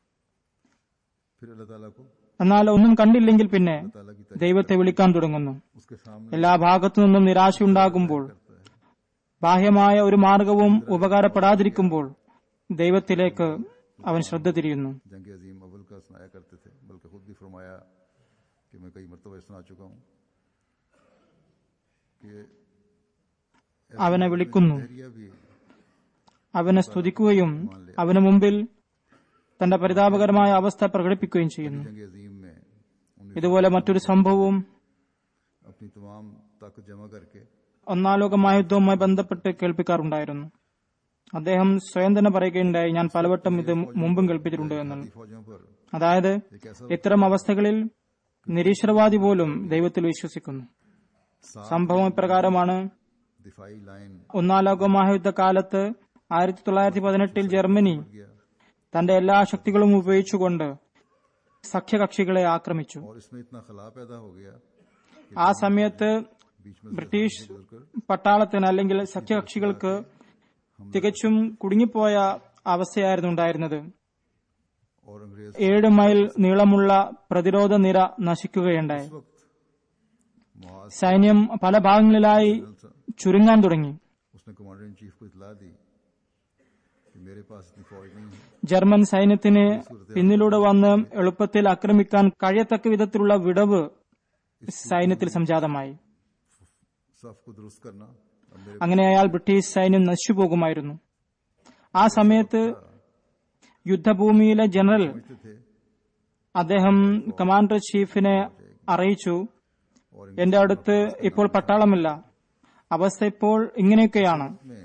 फिर अल्लाह ताला को എന്നാൽ ഒന്നും കണ്ടില്ലെങ്കിൽ പിന്നെ ताला की ദൈവത്തെ വിളിക്കാൻ തുടങ്ങുന്നു. उसके सामने എല്ലാ ഭാഗത്തു നിന്നും നിരാശയുണ്ടാകുമ്പോൾ, ബാഹ്യമായ ഒരു മാർഗവും ഉപകാരപ്പെടാതിരിക്കുമ്പോൾ ദൈവത്തിലേക്ക് അവൻ ശ്രദ്ധ തിരിയുന്നു. जंग अजीम अव्वल का सुनाया करते थे, बल्कि खुद भी फरमाया कि मैं कई मरतबा सुना चुका हूँ कि അവനെ വിളിക്കുന്നു, एरिया भी അവനെ സ്തുതിക്കുകയും അവന് മുമ്പിൽ തന്റെ പരിതാപകരമായ അവസ്ഥ പ്രകടിപ്പിക്കുകയും ചെയ്യുന്നു. जंग अजीम में उन्नीस ഇതുപോലെ മറ്റൊരു സംഭവവും अपनी तमाम ताकत जमा करके ഒന്നാം ലോക മഹായുദ്ധവുമായി ബന്ധപ്പെട്ട് കേൾപ്പിക്കാറുണ്ടായിരുന്നു. അദ്ദേഹം സ്വയം തന്നെ പറയുകയുണ്ടായി, ഞാൻ പലവട്ടം ഇത് മുമ്പും കേൾപ്പിച്ചിട്ടുണ്ട് എന്നുള്ളത്. फौजों पर അതായത് ഇത്തരം അവസ്ഥകളിൽ നിരീശ്വരവാദി പോലും ദൈവത്തിൽ വിശ്വസിക്കുന്നു. സംഭവം ഇപ്രകാരമാണ്. दिफाई लाइन ഒന്നാം ലോക മഹായുദ്ധ കാലത്ത് ആയിരത്തി തൊള്ളായിരത്തി പതിനെട്ടിൽ ജർമ്മനി गया തന്റെ എല്ലാ ശക്തികളും ഉപയോഗിച്ചുകൊണ്ട് സഖ്യകക്ഷികളെ ആക്രമിച്ചു. और इसमें इतना खला पैदा हो गया ആ സമയത്ത് बीच में ബ്രിട്ടീഷ് പട്ടാളത്തിന് അല്ലെങ്കിൽ സഖ്യകക്ഷികൾക്ക് തികച്ചും കുടുങ്ങിപ്പോയ അവസ്ഥയായിരുന്നു ഉണ്ടായിരുന്നത്. और अंग्रेज ഏഴ് മൈൽ നീളമുള്ള പ്രതിരോധ നിര നശിക്കുകയുണ്ടായി. वक्त मुआज സൈന്യം പല ഭാഗങ്ങളിലായി ചുരുങ്ങാൻ തുടങ്ങി. उसने कमांडर इन चीफ को इतला दी कि मेरे पास इतनी फौज नहीं है, ജർമ്മൻ സൈന്യത്തിന് പിന്നിലൂടെ വന്ന് എളുപ്പത്തിൽ ആക്രമിക്കാൻ കഴിയത്തക്ക വിധത്തിലുള്ള വിടവ് സൈന്യത്തിൽ സംജാതമായി. सफ को दुरुस्त करना अब मेरे അങ്ങനെയായാൽ ബ്രിട്ടീഷ് സൈന്യം നശിച്ചുപോകുമായിരുന്നു. ആ സമയത്ത് യുദ്ധഭൂമിയിലെ ജനറൽ समझते थे അദ്ദേഹം കമാൻഡർ ചീഫിനെ അറിയിച്ചു, എന്റെ അടുത്ത് ഇപ്പോൾ പട്ടാളമില്ല, അവസ്ഥ ഇപ്പോൾ ഇങ്ങനെയൊക്കെയാണ്. में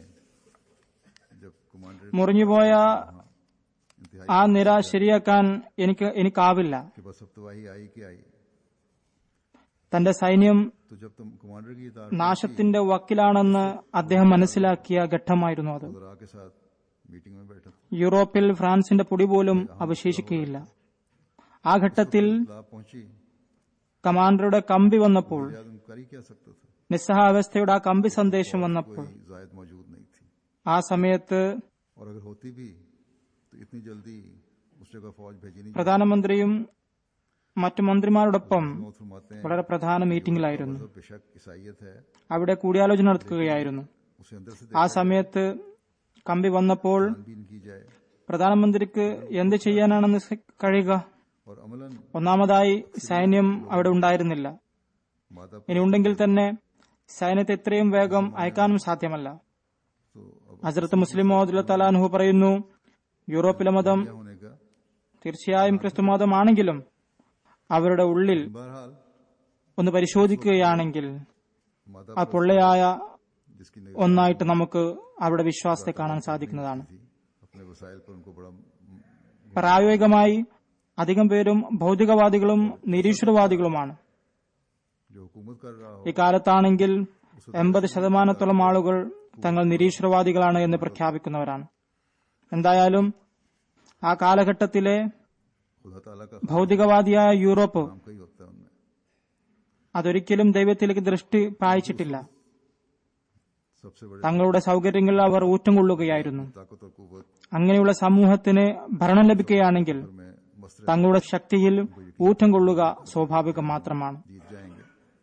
जब कमांडर മുറിഞ്ഞുപോയ इंतहाई ആ നിര ശരിയാക്കാൻ എനിക്ക് എനിക്കാവില്ല. के बस अब तबाही आई कि आई, തന്റെ സൈന്യം तो जब तुम कमांडर की इताअत നാശത്തിന്റെ വക്കിലാണെന്ന് അദ്ദേഹം മനസ്സിലാക്കിയ ഘട്ടമായിരുന്നു അത്. खुदा के साथ मीटिंग में बैठा था, യൂറോപ്പിൽ ഫ്രാൻസിന്റെ പൊടി പോലും അവശേഷിക്കുകയില്ല. ആ ഘട്ടത്തിൽ लाभ पहुंची, കമാൻഡറുടെ കമ്പി വന്നപ്പോൾ, आदम कर ही क्या सकता था, നിസ്സഹാവസ്ഥയുടെ ആ കമ്പി സന്ദേശം വന്നപ്പോൾ, कोई जायद मौजूद नहीं थी, ആ സമയത്ത് और अगर होती भी तो इतनी जल्दी उस जगह फौज भेजी नहीं. പ്രധാനമന്ത്രിയും മറ്റു മന്ത്രിമാരോടൊപ്പം मौत फरमाते हैं വളരെ പ്രധാന മീറ്റിംഗിലായിരുന്നു. मजहब बेशक ईसाइयत है, അവിടെ കൂടിയാലോചന നടത്തുകയായിരുന്നു. उसे अंदर से ആ സമയത്ത് കമ്പി വന്നപ്പോൾ छानबीन की जाए പ്രധാനമന്ത്രിക്ക് എന്ത് ചെയ്യാനാണെന്ന് കഴിയുക? और अमलन ഒന്നാമതായി സൈന്യം അവിടെ ഉണ്ടായിരുന്നില്ല. मादा ഇനി ഉണ്ടെങ്കിൽ തന്നെ സൈന്യത്തെ എത്രയും വേഗം അയക്കാനും സാധ്യമല്ല. तो अब ഹസ്രത്ത് മുസ്ലിം മൗദുല്ല തലാൻഹു പറയുന്നു, യൂറോപ്പിലെ മതം क्या होने का. തീർച്ചയായും ക്രിസ്തുമതമാണെങ്കിലും അവരുടെ ഉള്ളിൽ बहरहाल ഒന്ന് പരിശോധിക്കുകയാണെങ്കിൽ मादा ആ പൊള്ളയായ जिसकी ഒന്നായിട്ട് നമുക്ക് അവരുടെ വിശ്വാസത്തെ കാണാൻ സാധിക്കുന്നതാണ്. थी अपने वसाइल पर उनको बड़ा പ്രായോഗികമായി അധികം പേരും ഭൗതികവാദികളും നിരീശ്വരവാദികളുമാണ്. जो हुकूमत कर रहा हो ഇക്കാലത്താണെങ്കിൽ എൺപത് ശതമാനത്തോളം ആളുകൾ തങ്ങൾ നിരീശ്വരവാദികളാണ് എന്ന് പ്രഖ്യാപിക്കുന്നവരാണ്. എന്തായാലും ആ കാലഘട്ടത്തിലെ खुदा ताला का ഭൗതികവാദിയായ യൂറോപ്പ് काम कही होता है उनमें. അതൊരിക്കലും ദൈവത്തിലേക്ക് ദൃഷ്ടി പായിച്ചിട്ടില്ല. सबसे बड़े തങ്ങളുടെ സൗകര്യങ്ങളിൽ അവർ ഊറ്റം കൊള്ളുകയായിരുന്നു. ताकत और कुव्वत അങ്ങനെയുള്ള സമൂഹത്തിന് ഭരണം ലഭിക്കുകയാണെങ്കിൽ में मसरे തങ്ങളുടെ ശക്തിയിൽ ഊറ്റം കൊള്ളുക സ്വാഭാവികം മാത്രമാണ്. जीत जाएंगे.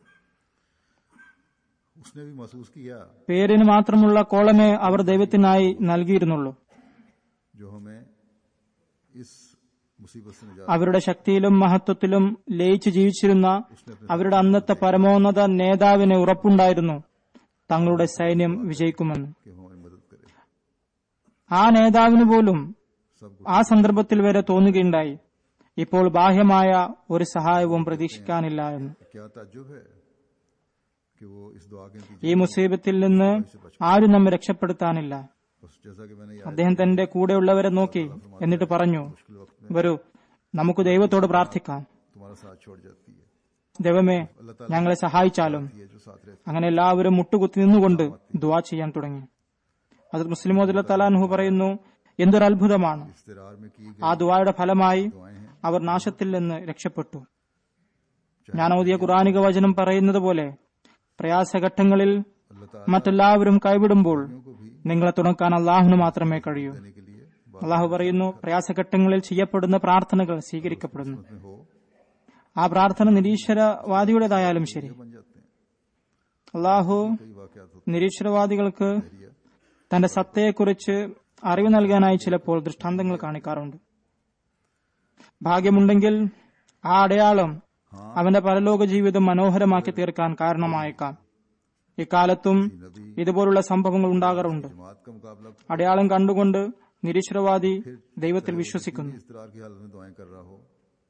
उसने भी महसूस किया പേരിന് മാത്രമുള്ള കോളമേ അവർ ദൈവത്തിനായി നൽകിയിരുന്നുള്ളൂ. जो हमें इस मुसीबत से निजात അവരുടെ ശക്തിയിലും മഹത്വത്തിലും ലയിച്ചു ജീവിച്ചിരുന്ന അവരുടെ അന്നത്തെ പരമോന്നത നേതാവിന് ഉറപ്പുണ്ടായിരുന്നു തങ്ങളുടെ സൈന്യം വിജയിക്കുമെന്ന്. के हमारी मदद करे. ആ നേതാവിന് പോലും सब ആ സന്ദർഭത്തിൽ വരെ തോന്നുകയുണ്ടായി, ഇപ്പോൾ ബാഹ്യമായ ഒരു സഹായവും പ്രതീക്ഷിക്കാനില്ല എന്ന്. क्या ताज्जुब है कि वो इस दुआ के नतीजे ഈ മുസീബത്തിൽ നിന്ന് ആരും നമ്മെ രക്ഷപ്പെടുത്താനില്ല. बस जैसा कि मैंने याद അദ്ദേഹം തന്റെ കൂടെയുള്ളവരെ നോക്കി എന്നിട്ട് പറഞ്ഞു, मुश्किल वक्त में വരൂ നമുക്ക് ദൈവത്തോട് പ്രാർത്ഥിക്കാം. तुम्हारा साथ छोड़ जाती है. ദൈവമേ अल्लाह ताला ഞങ്ങളെ സഹായിച്ചാലും. ये जो साथ रहती അങ്ങനെ എല്ലാവരും മുട്ടുകുത്തി നിന്നുകൊണ്ട് ദുആ ചെയ്യാൻ തുടങ്ങി. അത് മുസ്ലിം മോദുല്ല തലാൻഹു പറയുന്നു, എന്തൊരു അത്ഭുതമാണ്. है, इस्तिरार में की ആ ദുആയുടെ ഫലമായി दुआएं हैं. അവർ നാശത്തിൽ നിന്ന് രക്ഷപ്പെട്ടു. ഞാൻ ഓതിയ ഖുർആനിക വചനം പറയുന്നത് പോലെ പ്രയാസഘട്ടങ്ങളിൽ अल्लाह ताला മറ്റെല്ലാവരും കൈവിടുമ്പോൾ को भी നിങ്ങളെ തുണക്കാൻ അള്ളാഹുവിന് മാത്രമേ കഴിയൂ. देने के लिए അള്ളാഹു പറയുന്നു, പ്രയാസഘട്ടങ്ങളിൽ ചെയ്യപ്പെടുന്ന പ്രാർത്ഥനകൾ സ്വീകരിക്കപ്പെടുന്നു. बात में हो ആ പ്രാർത്ഥന നിരീശ്വരവാദിയുടേതായാലും ശരി. बन जाते हैं. അള്ളാഹു कई वाकयात होते നിരീശ്വരവാദികൾക്ക് हैं. തന്റെ സത്തയെക്കുറിച്ച് അറിവ് നൽകാനായി ചിലപ്പോൾ ദൃഷ്ടാന്തങ്ങൾ കാണിക്കാറുണ്ട്. ഭാഗ്യമുണ്ടെങ്കിൽ ആ അടയാളം അവന്റെ പരലോക ജീവിതം മനോഹരമാക്കി തീർക്കാൻ കാരണമായേക്കാം. ഇക്കാലത്തും नबी ഇതുപോലുള്ള സംഭവങ്ങൾ ഉണ്ടാകാറുണ്ട്. जमात का मुकाबला അടയാളം കണ്ടുകൊണ്ട് നിരീശ്വരവാദി ദൈവത്തിൽ വിശ്വസിക്കുന്നു. इस्तिरार की हालत में दुआएं कर रहा हो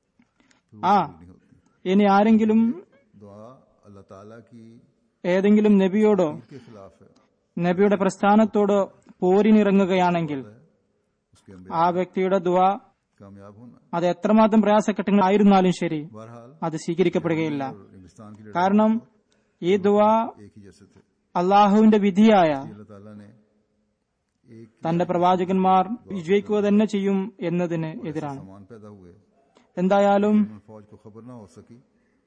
ആ नहीं होती. ഇനി ആരെങ്കിലും दुआ अल्लाह ताला की ഏതെങ്കിലും നബിയോടോ के खिलाफ है. നബിയുടെ പ്രസ്ഥാനത്തോടോ പോരിനിറങ്ങുകയാണെങ്കിൽ उसके अंदर ആ വ്യക്തിയുടെ ദുആ कामयाब होना. അത് എത്രമാത്രം പ്രയാസഘട്ടങ്ങളായിരുന്നാലും ശരി बहरहाल അത് സ്വീകരിക്കപ്പെടുകയില്ല. और इंग्लिस्तान की लड़ाई കാരണം ഈ ദുആ एक ही जैसे थे. അള്ളാഹുവിന്റെ വിധിയായ अल्लाह ताला ने एक തന്റെ പ്രവാചകന്മാർ വിജയിക്കുക തന്നെ ചെയ്യും എന്നതിന് എതിരാണ്. सामान पैदा हुए. എന്തായാലും उन फौज को खबर ना हो सकी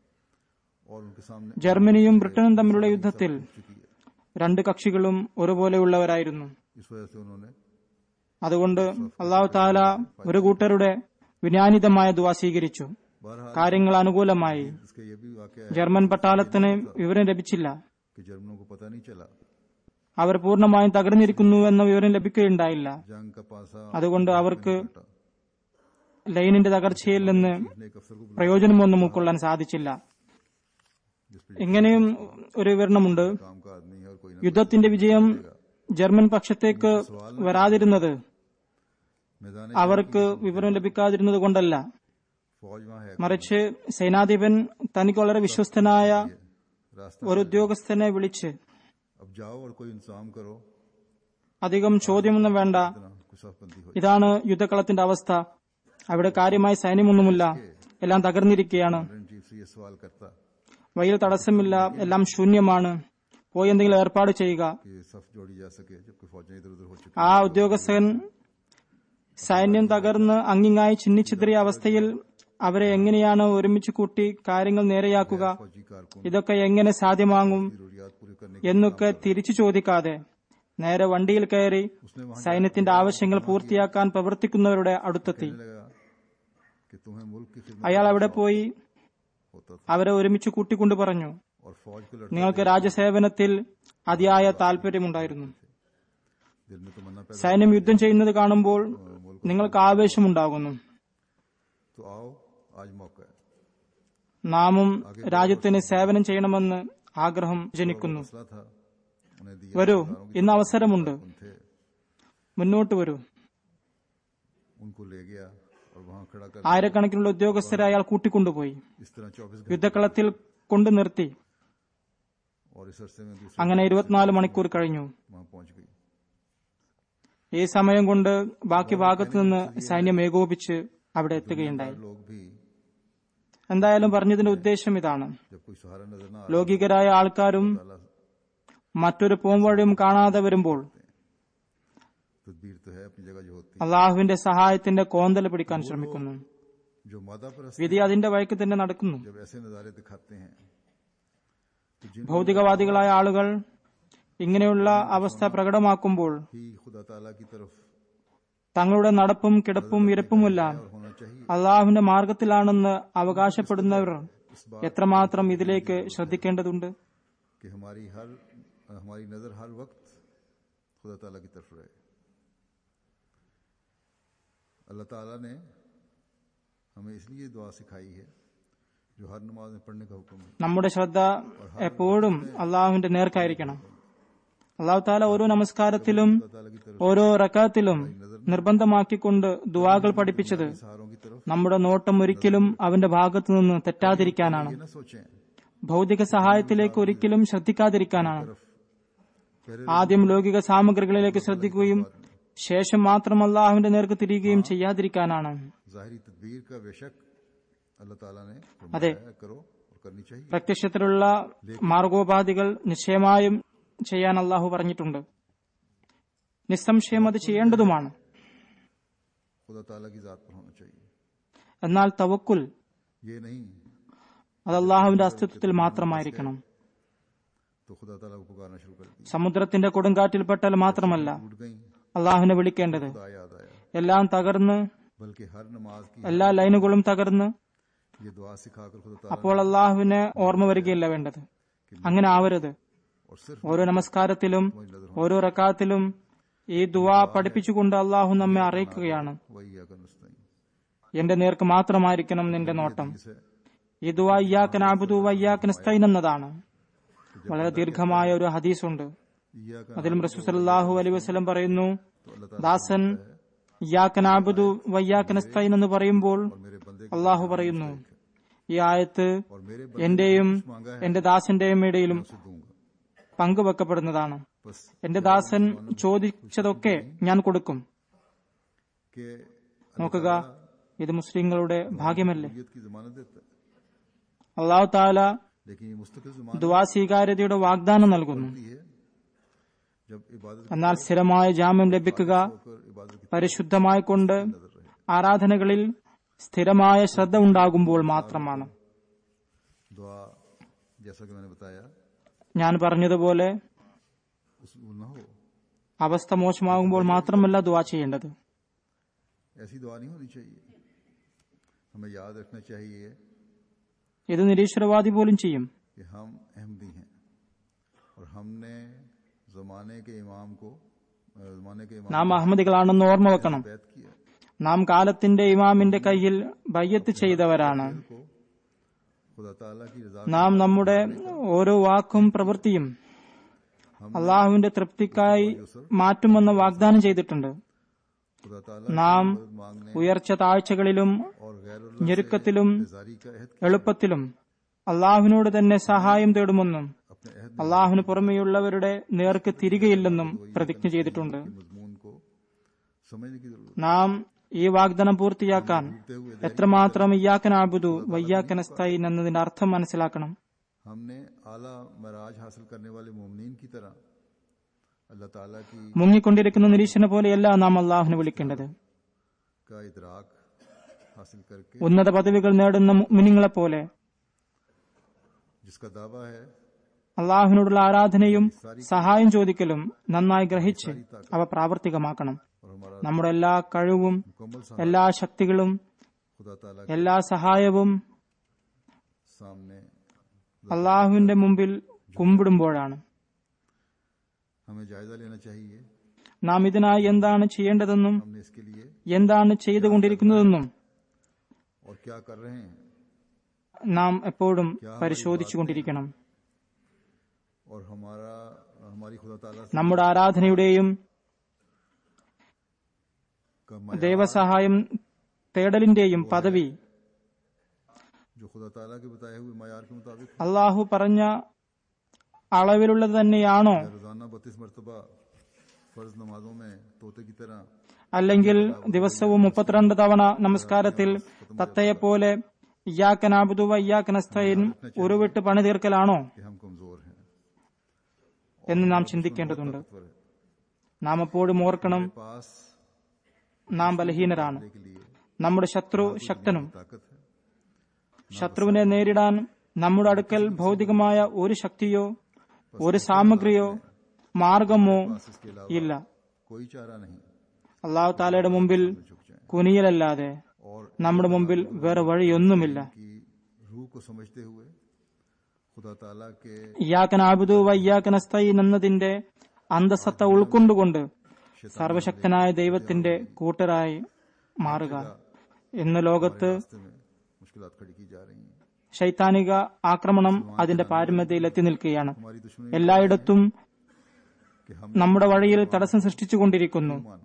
और उनके सामने ജർമ്മനിയും ബ്രിട്ടനും തമ്മിലുള്ള യുദ്ധത്തിൽ चुकी है. രണ്ട് കക്ഷികളും ഒരുപോലെയുള്ളവരായിരുന്നു. इस वजह से उन्होंने അതുകൊണ്ട് അള്ളാഹു താല ഒരു കൂട്ടരുടെ വിജ്ഞാനിതമായ ദുആ സ്വീകരിച്ചു. बहरहाल കാര്യങ്ങൾ അനുകൂലമായി. इसका ये भी वाकया है ജർമ്മൻ പട്ടാളത്തിന് വിവരം ലഭിച്ചില്ല. कि जर्मनों को पता नहीं चला. അവർ പൂർണ്ണമായും തകർന്നിരിക്കുന്നു എന്ന വിവരം ലഭിക്കുകയുണ്ടായില്ല. जंग का पासा അതുകൊണ്ട് അവർക്ക് ലൈനിന്റെ തകർച്ചയിൽ നിന്ന് പ്രയോജനമൊന്നും ഉൾക്കൊള്ളാൻ സാധിച്ചില്ല. ഇങ്ങനെയും ഒരു വിവരണമുണ്ട്. काम का आदमी है और कोई ना യുദ്ധത്തിന്റെ വിജയം ജർമ്മൻ പക്ഷത്തേക്ക് വരാതിരുന്നത് मैदान അവർക്ക് വിവരം ലഭിക്കാതിരുന്നത് കൊണ്ടല്ല, फौज वहां है, മറിച്ച് സേനാധിപൻ തനിക്ക് വളരെ വിശ്വസ്തനായ रास्ता ഒരു ഉദ്യോഗസ്ഥനെ വിളിച്ച് अब जाओ और कोई इंतजाम करो, അധികം ചോദ്യമൊന്നും വേണ്ട, इतना कुछ साफबंदी हो ഇതാണ് യുദ്ധക്കളത്തിന്റെ അവസ്ഥ, അവിടെ കാര്യമായി സൈന്യമൊന്നുമില്ല, എല്ലാം തകർന്നിരിക്കുകയാണ്, जाए। चीफ से ये सवाल करता വഴിയിൽ തടസ്സമില്ല, എല്ലാം ശൂന്യമാണ്, പോയി എന്തെങ്കിലും ഏർപ്പാട് ചെയ്യുക. कि सफ जोड़ी जा सके जबकि फौजें इधर उधर हो चुकी ആ ഉദ്യോഗസ്ഥൻ സൈന്യം തകർന്ന് അങ്ങിങ്ങായി ചിന്നിച്ചിതറിയ അവസ്ഥയിൽ അവരെ എങ്ങനെയാണ് ഒരുമിച്ച് കൂട്ടി കാര്യങ്ങൾ നേരെയാക്കുക, फौजी कारकुन ഇതൊക്കെ എങ്ങനെ സാധ്യമാകും जरूरियात पूरी करने എന്നൊക്കെ തിരിച്ചു ചോദിക്കാതെ നേരെ വണ്ടിയിൽ കയറി സൈന്യത്തിന്റെ ആവശ്യങ്ങൾ പൂർത്തിയാക്കാൻ പ്രവർത്തിക്കുന്നവരുടെ അടുത്തെത്തി. कहने लगा कि तुम्हें मुल्क की खिदमत അയാൾ അവിടെ പോയി होता था അവരെ ഒരുമിച്ച് കൂട്ടിക്കൊണ്ടു പറഞ്ഞു, और फौज को लड़ते നിങ്ങൾക്ക് രാജ്യസേവനത്തിൽ അതിയായ താല്പര്യമുണ്ടായിരുന്നു. दिल में तमन्ना पैदा സൈന്യം യുദ്ധം ചെയ്യുന്നത് കാണുമ്പോൾ നിങ്ങൾക്ക് ആവേശമുണ്ടാകുന്നു. तो आओ आज मौका है। നാമും രാജ്യത്തിന് സേവനം ചെയ്യണമെന്ന് ആഗ്രഹം ജനിക്കുന്നു. मसला था उन्हें दिया വരൂ, ഇന്ന് അവസരമുണ്ട്, उन थे, മുന്നോട്ട് വരൂ. उनको ले गया और वहां खड़ा कर ആയിരക്കണക്കിനുള്ള ഉദ്യോഗസ്ഥരെ അയാൾ കൂട്ടിക്കൊണ്ടുപോയി इस तरह चौबीस घंटे യുദ്ധക്കളത്തിൽ കൊണ്ടു നിർത്തി. और इस अरसे में दूसरे അങ്ങനെ ഇരുപത്തിനാല് മണിക്കൂർ കഴിഞ്ഞു. वहां पहुंच गई। ഈ സമയം കൊണ്ട് ബാക്കി ഭാഗത്തു നിന്ന് സൈന്യം ഏകോപിച്ച് അവിടെ എത്തുകയുണ്ടായി. लोग भी എന്തായാലും പറഞ്ഞതിന്റെ ഉദ്ദേശം ഇതാണ്, जब कोई सहारा नजर ना ലൗകികരായ ആൾക്കാരും आला മറ്റൊരു പോംവഴിയും കാണാതെ വരുമ്പോൾ तदबीर तो है अपनी जगह जो होती അള്ളാഹുവിന്റെ സഹായത്തിന്റെ കോന്തൽ പിടിക്കാൻ ശ്രമിക്കുന്നു. है, जो मादा परस्त വിധി അതിന്റെ വഴിക്ക് തന്നെ നടക്കുന്നു. जब ऐसे नजारे दिखाते हैं तो जिन ഭൗതികവാദികളായ ആളുകൾ ഇങ്ങനെയുള്ള അവസ്ഥ പ്രകടമാക്കുമ്പോൾ ही खुदा ताला की तरफ തങ്ങളുടെ നടപ്പും കിടപ്പും ഇരപ്പുമെല്ലാം और होना चाहिए, അള്ളാഹുവിന്റെ മാർഗത്തിലാണെന്ന് അവകാശപ്പെടുന്നവർ എത്രമാത്രം ഇതിലേക്ക് ശ്രദ്ധിക്കേണ്ടതുണ്ട്. कि हमारी हर हमारी नजर हर वक्त खुदा ताला की तरफ रहे। अल्लाह ताला ने हमें इसलिए दुआ सिखाई है जो हर नमाज में पढ़ने का हुक्म है। നമ്മുടെ ശ്രദ്ധ എപ്പോഴും അള്ളാഹുവിന്റെ നേർക്കായിരിക്കണം. അള്ളാഹു താല ഓരോ നമസ്കാരത്തിലും खुदा ताला की तरफ ഓരോ റക്കാത്തിലും നിർബന്ധമാക്കിക്കൊണ്ട് ദുആകൾ പഠിപ്പിച്ചത് सहारों की तरफ നമ്മുടെ നോട്ടം ഒരിക്കലും അവന്റെ ഭാഗത്തു നിന്ന് തെറ്റാതിരിക്കാനാണ്, ये न सोचें ഭൗതിക സഹായത്തിലേക്ക് ഒരിക്കലും ശ്രദ്ധിക്കാതിരിക്കാനാണ്. पहले ആദ്യം ലൗകിക സാമഗ്രികളിലേക്ക് ശ്രദ്ധിക്കുകയും ശേഷം മാത്രം അള്ളാഹുവിന്റെ നേർക്ക് തിരികുകയും ചെയ്യാതിരിക്കാനാണ്. जाहिरी तदबीर का बेशक अल्लाह ताला ने അതെ, फरमाया है, करो और करनी चाहिए। പ്രത്യക്ഷത്തിലുള്ള മാർഗോപാധികൾ നിശ്ചയമായും ചെയ്യാൻ അള്ളാഹു പറഞ്ഞിട്ടുണ്ട്. നിസ്സംശയം അത് ചെയ്യേണ്ടതുമാണ്. खुदा ताला की जात पर होना चाहिए, എന്നാൽ തവക്കുൽ ये नहीं അത് അള്ളാഹുവിന്റെ അസ്തിത്വത്തിൽ മാത്രമായിരിക്കണം. तो खुदा ताला को पुकारना शुरू कर दी, സമുദ്രത്തിന്റെ കൊടുങ്കാറ്റിൽപ്പെട്ടാൽ മാത്രമല്ല टूट गई, അള്ളാഹുവിനെ വിളിക്കേണ്ടത്. खुदा याद आया, എല്ലാം തകർന്ന് बल्कि हर नमाज की എല്ലാ ലൈനുകളും തകർന്ന് ये दुआ सिखाकर खुदा ताला അപ്പോൾ അള്ളാഹുവിനെ ഓർമ്മ വരികയല്ല വേണ്ടത്. അങ്ങനെ ആവരുത്. और सिर्फ ഓരോ നമസ്കാരത്തിലും ഓരോ റക്കാത്തിലും ഈ ദുആ പഠിപ്പിച്ചുകൊണ്ട് അള്ളാഹു നമ്മെ അറിയിക്കുകയാണ്, वही आकर नस्तईन എന്റെ നേർക്ക് മാത്രമായിരിക്കണം നിന്റെ നോട്ടം. से ഈ ദുആ ഇയ്യാക നഅ്ബുദു വ ഇയ്യാക നസ്തഈൻ എന്നതാണ്. വളരെ ദീർഘമായ ഒരു ഹദീസുണ്ട്. इया का അതിലും റസൂൽ സല്ലല്ലാഹു അലൈഹി വസല്ലം പറയുന്നു, तो अल्लाह ताला ദാസൻ ഇയ്യാക നഅ്ബുദു വ ഇയ്യാക നസ്തഈൻ എന്ന് പറയുമ്പോൾ मेरे बंदे को അള്ളാഹു പറയുന്നു, ഈ ആയത്ത് और मेरे എന്റെയും मांगा है എന്റെ ദാസന്റെയും ഇടയിലും उसे दूंगा। പങ്കുവെക്കപ്പെടുന്നതാണ്. बस എന്റെ ദാസൻ ചോദിച്ചതൊക്കെ ഞാൻ കൊടുക്കും. के നോക്കുക, ഇത് മുസ്ലിങ്ങളുടെ ഭാഗ്യമല്ലേ. अल्लाह की जमानत देता है, അള്ളാഹു താല लेकिन ये मुस्तकिल जमानत ദുആ സ്വീകാര്യതയുടെ വാഗ്ദാനം നൽകുന്നു. होती है जब इबादत എന്നാൽ സ്ഥിരമായ ജാമ്യം ലഭിക്കുക होकर इबादत की പരിശുദ്ധമായി കൊണ്ട് नजर रहे। ആരാധനകളിൽ സ്ഥിരമായ ശ്രദ്ധ ഉണ്ടാകുമ്പോൾ മാത്രമാണ്. दुआ जैसा कि मैंने बताया ഞാൻ പറഞ്ഞതുപോലെ उस वो ना हो, അവസ്ഥ മോശമാകുമ്പോൾ മാത്രമല്ല ദുആ ചെയ്യേണ്ടത്. ऐसी दुआ नहीं होनी चाहिए। हमें याद रखना चाहिए ഇത് നിരീശ്വരവാദി പോലും ചെയ്യും. कि हम अहमदी हैं और हमने जमाने के इमाम को जमाने के इमाम നാം അഹമ്മദികളാണെന്ന് ഓർമ്മ വെക്കണം. बैत किया നാം കാലത്തിന്റെ ഇമാമിന്റെ കയ്യിൽ ബയ്യത്ത് ചെയ്തവരാണ്. को खुदा ताला की रजा നാം നമ്മുടെ ഓരോ വാക്കും പ്രവൃത്തിയും അള്ളാഹുവിന്റെ തൃപ്തിക്കായി മാറ്റുമെന്ന് വാഗ്ദാനം ചെയ്തിട്ടുണ്ട്. खुदा ताला നാം मदद मांगने ഉയർച്ച താഴ്ചകളിലും और गैर ഞെരുക്കത്തിലും जारी का अहद എളുപ്പത്തിലും അള്ളാഹുവിനോട് തന്നെ സഹായം തേടുമെന്നും अपने अहद അള്ളാഹുവിന് പുറമെയുള്ളവരുടെ നേർക്ക് തിരികെയില്ലെന്നും പ്രതിജ്ഞ ചെയ്തിട്ടുണ്ട്. के मजमून को समझने की जरूरत നാം ഈ വാഗ്ദാനം പൂർത്തിയാക്കാൻ എത്രമാത്രം ഇയ്യാക നഅ്ബുദു വയ്യാക നസ്തഈൻ എന്നതിന്റെ അർത്ഥം മനസ്സിലാക്കണം. हमने आला मराज हासिल करने वाले मोमिनीन की तरह अल्लाह ताला की മുങ്ങിക്കൊണ്ടിരിക്കുന്ന നിരീക്ഷണ പോലെയല്ല നാം അള്ളാഹുവിനെ വിളിക്കേണ്ടത്. का इदराक हासिल करके ഉന്നത പദവികൾ നേടുന്ന മുഅ്മിനീങ്ങളെ പോലെ जिसका दावा है അള്ളാഹുവിനോടുള്ള ആരാധനയും സഹായം ചോദിക്കലും നന്നായി ഗ്രഹിച്ച് അവ പ്രാവർത്തികമാക്കണം. और हमारा നമ്മുടെ എല്ലാ കഴിവും मुकम्मल सा എല്ലാ ശക്തികളും खुदा ताला के എല്ലാ സഹായവും सामने അള്ളാഹുവിന്റെ മുമ്പിൽ കുമ്പിടുമ്പോഴാണ്. हमें जायजा लेना चाहिए നാം ഇതിനായി എന്താണ് ചെയ്യേണ്ടതെന്നും हमने इसके लिए എന്താണ് ചെയ്തുകൊണ്ടിരിക്കുന്നതെന്നും और क्या कर रहे हैं നാം എപ്പോഴും പരിശോധിച്ചുകൊണ്ടിരിക്കണം. और हमारा हमारी खुदा ताला से നമ്മുടെ ആരാധനയുടെയും का मया ദൈവസഹായം തേടലിന്റെയും പദവി जो खुदा ताला के बताए हुए मयार के मुताबिक അള്ളാഹു പറഞ്ഞ അളവിലുള്ളത് തന്നെയാണോ, रोजाना बत्तीस मरतबा फर्ज नमाजों में तोते की तरह അല്ലെങ്കിൽ ദിവസവും മുപ്പത്തിരണ്ട് തവണ നമസ്കാരത്തിൽ തത്തയെപ്പോലെ ഇയ്യാക നഅ്ബുദു വയ്യാക നസ്തഈൻ ഉരുവിട്ട് പണി തീർക്കലാണോ कि हम कमजोर हैं എന്ന് നാം ചിന്തിക്കേണ്ടതുണ്ട്. ताकतवर है നാം എപ്പോഴും ഓർക്കണം, पास നാം ബലഹീനരാണ്. के लिए നമ്മുടെ ശത്രു ശക്തനും. ताकत है ശത്രുവിനെ നേരിടാൻ നമ്മുടെ അടുക്കൽ ഭൗതികമായ ഒരു ശക്തിയോ ഒരു സാമഗ്രിയോ മാർഗമോ इसके अलावा ഇല്ല. कोई चारा नहीं അള്ളാഹു താലയുടെ മുമ്പിൽ झुक जाए കുനിയലല്ലാതെ और നമ്മുടെ മുമ്പിൽ വേറെ വഴിയൊന്നുമില്ല. की रूह को समझते हुए खुदा ताला के ഇയ്യാക നഅ്ബുദു വയ്യാക നസ്തഈൻ എന്നതിന്റെ അന്തസത്ത ഉൾക്കൊണ്ടുകൊണ്ട് സർവശക്തനായ ദൈവത്തിന്റെ കൂട്ടരായി മാറുക. ഇന്ന് ലോകത്ത് रास्ते में मुश्किलात खड़ी की जा रही हैं ശൈത്താനിക ആക്രമണം അതിന്റെ പാരമ്യതയിൽ എത്തി നിൽക്കുകയാണ്. हमारी दुश्मनी എല്ലായിടത്തും कि हम നമ്മുടെ വഴിയിൽ തടസ്സം സൃഷ്ടിച്ചുകൊണ്ടിരിക്കുന്നു. मान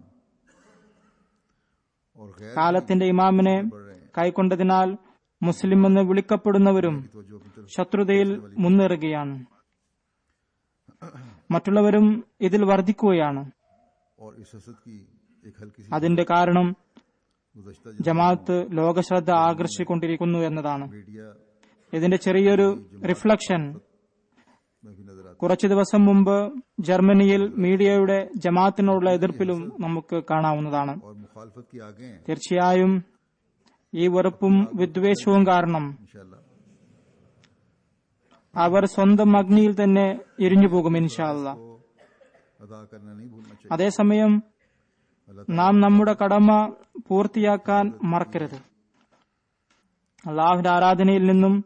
और गैर കാലത്തിന്റെ ഇമാമിനെ കൈക്കൊണ്ടതിനാൽ മുസ്ലിം എന്ന് വിളിക്കപ്പെടുന്നവരും तो जो अपनी तरफ ശത്രുതയിൽ മുന്നേറുകയാണ്. മറ്റുള്ളവരും ഇതിൽ വർദ്ധിക്കുകയാണ്. और इस हसद की एक हल्की सी അതിന്റെ കാരണം गुज़श्ता ജമാഅത്ത് ലോകശ്രദ്ധ ആകർഷിക്കൊണ്ടിരിക്കുന്നു എന്നതാണ്. मीडिया ഇതിന്റെ ചെറിയൊരു റിഫ്ലക്ഷൻ में भी नजर आता കുറച്ചു ദിവസം മുമ്പ് ജർമ്മനിയിൽ മീഡിയയുടെ ജമാഅത്തിനോടുള്ള എതിർപ്പിലും നമുക്ക് കാണാവുന്നതാണ്. है और मुखालफत की आगे हैं തീർച്ചയായും ഈ വെറുപ്പും വിദ്വേഷവും കാരണം इंशाअल्लाह അവർ സ്വന്തം അഗ്നിയിൽ തന്നെ എരിഞ്ഞു പോകും ഇൻഷാ അല്ലാഹ്. को अदा करना नहीं भूलना चाहिए അതേസമയം अल्लाह നാം നമ്മുടെ കടമ പൂർത്തിയാക്കാൻ മറക്കരുത്. അള്ളാഹുവിന്റെ ആരാധനയിൽ നിന്നും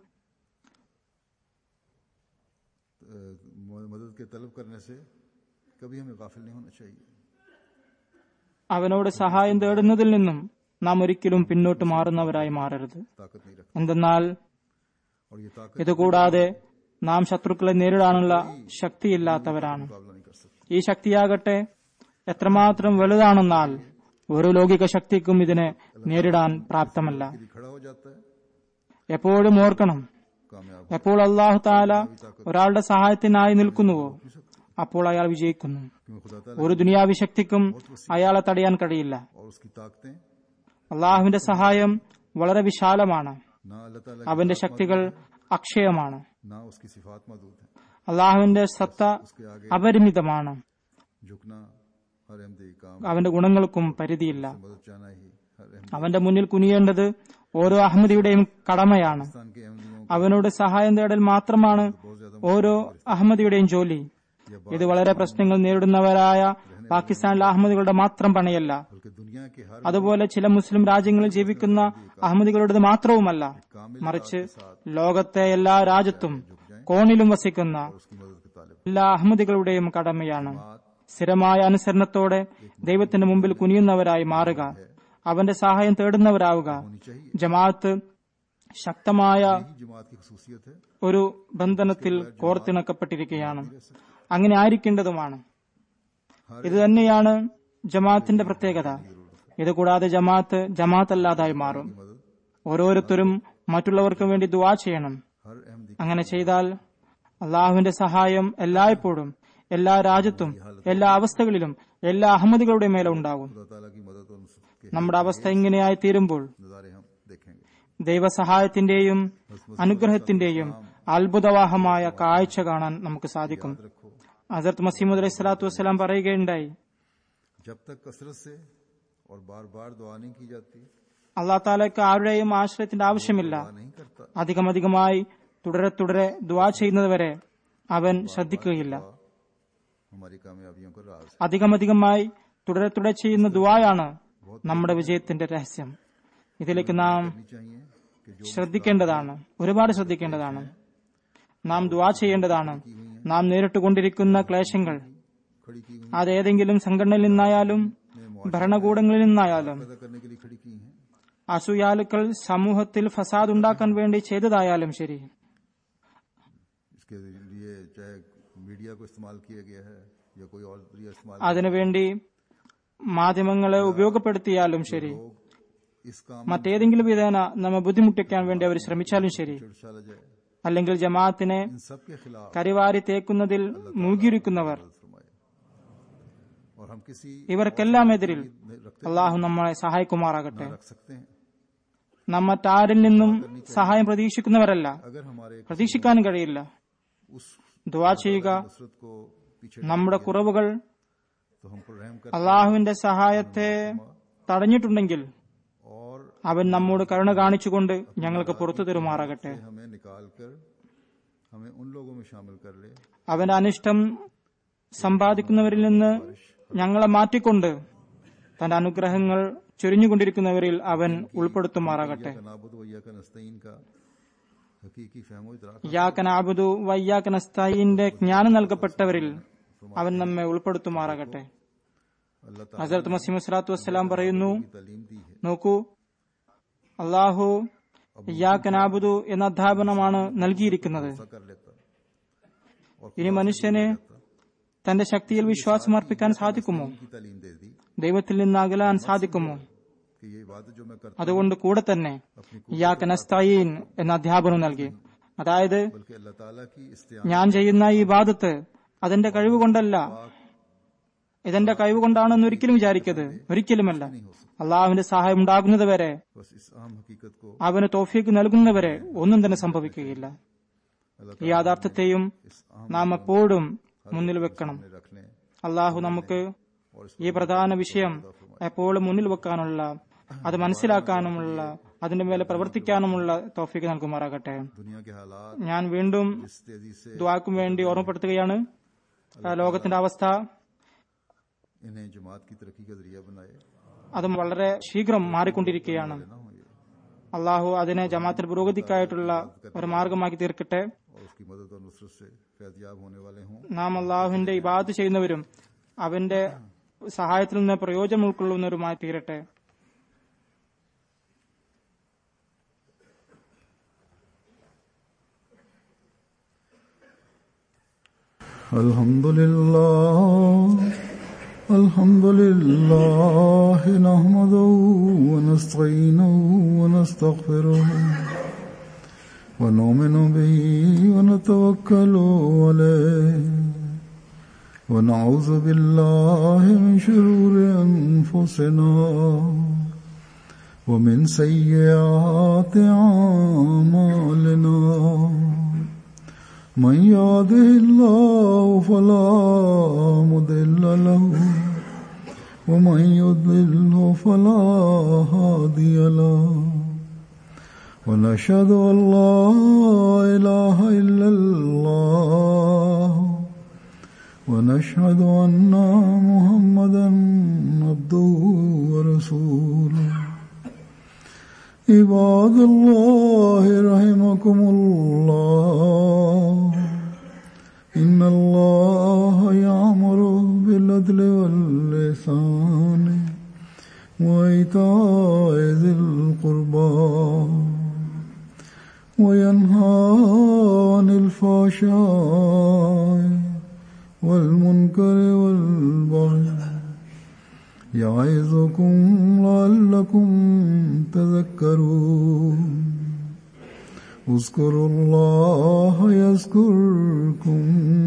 ताला मदद के तलब करने से कभी हमें गाफिल नहीं होना चाहिए അവനോട് സഹായം തേടുന്നതിൽ നിന്നും നാം ഒരിക്കലും പിന്നോട്ട് മാറുന്നവരായി മാറരുത്. ताकत नहीं रखते എന്തെന്നാൽ और ये ताकत ഇതുകൂടാതെ നാം ശത്രുക്കളെ നേരിടാനുള്ള ശക്തിയില്ലാത്തവരാണ്. मुकाबला नहीं कर सकते ഈ ശക്തിയാകട്ടെ എത്രമാത്രം വലുതാണെന്നാൽ ഒരു ലൗകിക ശക്തിക്കും ഇതിനെ നേരിടാൻ പ്രാപ്തമല്ല. यदि खड़ा हो जाता है എപ്പോഴും ഓർക്കണം, कामयाब എപ്പോൾ അള്ളാഹു താല ഒരാളുടെ സഹായത്തിനായി നിൽക്കുന്നുവോ അപ്പോൾ അയാൾ വിജയിക്കുന്നു. क्योंकि खुदा ताला ഒരു ദുനിയാവി ശക്തിക്കും അയാളെ തടയാൻ കഴിയില്ല. और उसकी ताकतें അള്ളാഹുവിന്റെ സഹായം വളരെ വിശാലമാണ്. ना अल्लाह ताला അവന്റെ ശക്തികൾ അക്ഷയമാണ്. ना उसकी सिफात मौजूद है അള്ളാഹുവിന്റെ സത്ത उसके आगे അപരിമിതമാണ്. झुकना हर अहमदी काम അവന്റെ ഗുണങ്ങൾക്കും പരിധിയില്ല. मदद चाहना ही हर अहमदी അവന്റെ മുന്നിൽ കുനിയേണ്ടത് ഓരോ അഹമ്മദിയുടെയും കടമയാണ്. पाकिस्तान के अहमदियों അവനോട് സഹായം തേടൽ മാത്രമാണ് ഓരോ അഹമ്മദിയുടെയും ജോലി. ഇത് വളരെ പ്രശ്നങ്ങൾ നേരിടുന്നവരായ പാകിസ്ഥാനിലെ അഹമ്മദികളുടെ മാത്രം പണിയല്ല, बल्कि दुनिया के हर അതുപോലെ ചില മുസ്ലിം രാജ്യങ്ങളിൽ ജീവിക്കുന്ന അഹമ്മദികളുടേത് മാത്രവുമല്ല, മറിച്ച് ലോകത്തെ എല്ലാ രാജ്യത്തും കോണിലും വസിക്കുന്ന उसकी मदद के ताल्लुक तालिब എല്ലാ അഹമ്മദികളുടെയും കടമയാണ്. സ്ഥിരമായ അനുസരണത്തോടെ ദൈവത്തിന്റെ മുമ്പിൽ കുനിയുന്നവരായി മാറുക, അവന്റെ സഹായം തേടുന്നവരാവുക. होनी चाहिए। ജമാഅത്ത് ശക്തമായ यही जमात की खसूसियत है। ഒരു ബന്ധനത്തിൽ കോർത്തിണക്കപ്പെട്ടിരിക്കുകയാണ്. അങ്ങനെ ആയിരിക്കേണ്ടതുമാണ്. ഇത് തന്നെയാണ് ജമാഅത്തിന്റെ പ്രത്യേകത. ഇതുകൂടാതെ ജമാഅത്ത് ജമാഅത്ത് അല്ലാതായി മാറും. ഓരോരുത്തരും മറ്റുള്ളവർക്ക് വേണ്ടി ദുആ ചെയ്യണം. हर अहमदी അങ്ങനെ ചെയ്താൽ അള്ളാഹുവിന്റെ സഹായം എല്ലായ്പ്പോഴും എല്ലാ രാജ്യത്തും എല്ലാ അവസ്ഥകളിലും എല്ലാ അഹമ്മദികളുടെ മേലെ ഉണ്ടാകും. खुदा ताला की मदद और नुसरत के നമ്മുടെ അവസ്ഥ ഇങ്ങനെയായി തീരുമ്പോൾ नजारे हम देखेंगे। ദൈവസഹായത്തിന്റെയും അനുഗ്രഹത്തിന്റെയും അത്ഭുതവാഹമായ കാഴ്ച കാണാൻ നമുക്ക് സാധിക്കും. रखो, ഹസരത്ത് മസീമുദ് അലൈഹി സ്വലാത്തു വസ്സലാം പറയുകയുണ്ടായി, जब तक कसरत से और बार बार दुआ नहीं की जाती, അള്ളാഹ് താലയ്ക്ക് ആരുടെയും ആശ്രയത്തിന്റെ ആവശ്യമില്ല. दुआ नहीं करता, അധികമധികമായി തുടരെ തുടരെ ദുആ ചെയ്യുന്നതുവരെ അവൻ ശ്രദ്ധിക്കുകയില്ല. हमारी कामयाबियों का राज है। അധികമധികമായി തുടരെ തുടരെ ചെയ്യുന്ന ദുആയാണ് നമ്മുടെ വിജയത്തിന്റെ രഹസ്യം. ഇതിലേക്ക് നാം करनी चाहिए कि जो ശ്രദ്ധിക്കേണ്ടതാണ്, ഒരുപാട് ശ്രദ്ധിക്കേണ്ടതാണ്. നാം ദുആ ചെയ്യേണ്ടതാണ്. നാം നേരിട്ടുകൊണ്ടിരിക്കുന്ന ക്ലേശങ്ങൾ खड़ी की हुई അത് ഏതെങ്കിലും സംഘടനയിൽ നിന്നായാലും ഭരണകൂടങ്ങളിൽ നിന്നായാലും पैदा करने के लिए खड़ी की हैं, അസൂയാലുക്കൾ സമൂഹത്തിൽ ഫസാദ് ഉണ്ടാക്കാൻ വേണ്ടി ചെയ്തതായാലും ശരി, इसके लिए चाहे मीडिया को इस्तेमाल किया गया है या कोई और जरिया इस्तेमाल, അതിനുവേണ്ടി മാധ്യമങ്ങളെ ഉപയോഗപ്പെടുത്തിയാലും ശരി, लोग इस काम മറ്റേതെങ്കിലും വിധേന നമ്മെ ബുദ്ധിമുട്ടിക്കാൻ വേണ്ടി അവർ ശ്രമിച്ചാലും ശരി, चला जाए, അല്ലെങ്കിൽ ജമാഅത്തിനെ इन सब के खिलाफ കരിവാരി തേക്കുന്നതിൽ മുഴുകിയിരിക്കുന്നവർ, फरमाए। और हम किसी ഇവർക്കെല്ലാം എതിരിൽ रखते അള്ളാഹു നമ്മളെ സഹായിക്കുമാറാകട്ടെ. रख सकते हैं। നാം മറ്റാരിൽ നിന്നും സഹായം പ്രതീക്ഷിക്കുന്നവരല്ല, अगर हमारे പ്രതീക്ഷിക്കാനും കഴിയില്ല. उस ദുആ ചെയ്യുക. नुसरत को पीछे നമ്മുടെ കുറവുകൾ तो हम पर रहम कर അള്ളാഹുവിന്റെ സഹായത്തെ തടഞ്ഞിട്ടുണ്ടെങ്കിൽ और അവൻ നമ്മോട് കരുണ കാണിച്ചുകൊണ്ട് ഞങ്ങൾക്ക് പുറത്തു തരുമാറാകട്ടെ. हमें निकाल कर हमें उन लोगों में शामिल कर ले അവന്റെ അനിഷ്ടം സമ്പാദിക്കുന്നവരിൽ നിന്ന് ഞങ്ങളെ മാറ്റിക്കൊണ്ട് തന്റെ അനുഗ്രഹങ്ങൾ ചൊരിഞ്ഞുകൊണ്ടിരിക്കുന്നവരിൽ അവൻ ഉൾപ്പെടുത്തുമാറാകട്ടെ. नाबुद वैया का नस्तईन का हकीकी फहमो इदराक ഇയ്യാക നഅ്ബുദു വയ്യാക നസ്തഈന്റെ ജ്ഞാനം നൽകപ്പെട്ടവരിൽ അവൻ നമ്മെ ഉൾപ്പെടുത്തുമാറാകട്ടെ. अल्लाह ताला ഹസ്രത്ത് മസീഹ് സ്വല്ലല്ലാഹു വസ്സലാം പറയുന്നു, की तालीम दी है। നോക്കൂ, അള്ളാഹു ഇയ്യാക നഅ്ബുദു എന്ന അധ്യാപനമാണ് നൽകിയിരിക്കുന്നത്. ऐसा कर लेता और ഇനി മനുഷ്യന് തന്റെ ശക്തിയിൽ വിശ്വാസം അർപ്പിക്കാൻ സാധിക്കുമോ? की तालीम दे दी ദൈവത്തിൽ നിന്ന് അകലാൻ സാധിക്കുമോ? कि ये इबादत जो मैं करता അതുകൊണ്ട് കൂടെ തന്നെ ഇയ്യാക നസ്തഈൻ എന്ന അധ്യാപനം നൽകി. അതായത് बल्कि अल्लाह ताला की इस्तिआन ഞാൻ ചെയ്യുന്ന ഈ ഇബാദത്ത് അതെന്റെ കഴിവുകൊണ്ടല്ല, ഇതെന്റെ കഴിവുകൊണ്ടാണെന്ന് ഒരിക്കലും വിചാരിക്കരുത്. ഒരിക്കലുമല്ല. അള്ളാഹുവിന്റെ സഹായം ഉണ്ടാകുന്നതുവരെ, बस इस आम हकीकत को അവന് തൗഫീഖ് നൽകുന്നവരെ ഒന്നും തന്നെ സംഭവിക്കുകയില്ല. अल्लाह ഈ യാഥാർത്ഥ്യത്തെയും നാം എപ്പോഴും മുന്നിൽ വെക്കണം. ताला रख लें അള്ളാഹു നമുക്ക് ഈ പ്രധാന വിഷയം എപ്പോഴും മുന്നിൽ വെക്കാനുള്ള, അത് മനസ്സിലാക്കാനുമുള്ള, അതിന്റെ മേലെ പ്രവർത്തിക്കാനുമുള്ള തൗഫീഖ് നൽകുമാറാകട്ടെ. दुनिया के हालात ഞാൻ വീണ്ടും इस तेजी से ദുആക്കും വേണ്ടി ഓർമ്മപ്പെടുത്തുകയാണ്. ആ ലോകത്തിന്റെ അവസ്ഥ इन्हें जमात की तरक्की का जरिया बनाए അത് വളരെ ശീഘ്രം മാറിക്കൊണ്ടിരിക്കുകയാണ്. ना हो ये അള്ളാഹു അതിനെ ജമാഅത്തിൽ പുരോഗതിക്കായിട്ടുള്ള ഒരു മാർഗമാക്കി തീർക്കട്ടെ. और उसकी मदद और नुसरत से फैज़याब होने वाले हों। നാം അള്ളാഹുവിന്റെ ഇബാദത്ത് ചെയ്യുന്നവരും അവന്റെ സഹായത്തിൽ നിന്ന് പ്രയോജനം ഉൾക്കൊള്ളുന്നവരുമായി തീരട്ടെ. الحمد لله الحمد لله نحمده ونستعينه ونستغفره ونؤمن به ونتوكل عليه ونعوذ بالله من شرور أنفسنا ومن سيئات أعمالنا من يهده الله فلا مضل له ومن يضلل فلا هادي له ونشهد أن لا إله إلا الله ونشهد أن محمدا عبده ورسوله عباد الله رحمكم الله إن الله بالعدل والإحسان وإيتاء ذي القربى وينهى عن الفحشاء والمنكر والبغي يعظكم لعلكم تذكرون اذكروا الله يذكركم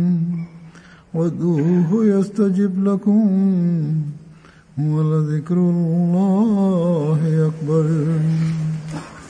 وادعوه يستجب لكم ولذكر الله أكبر.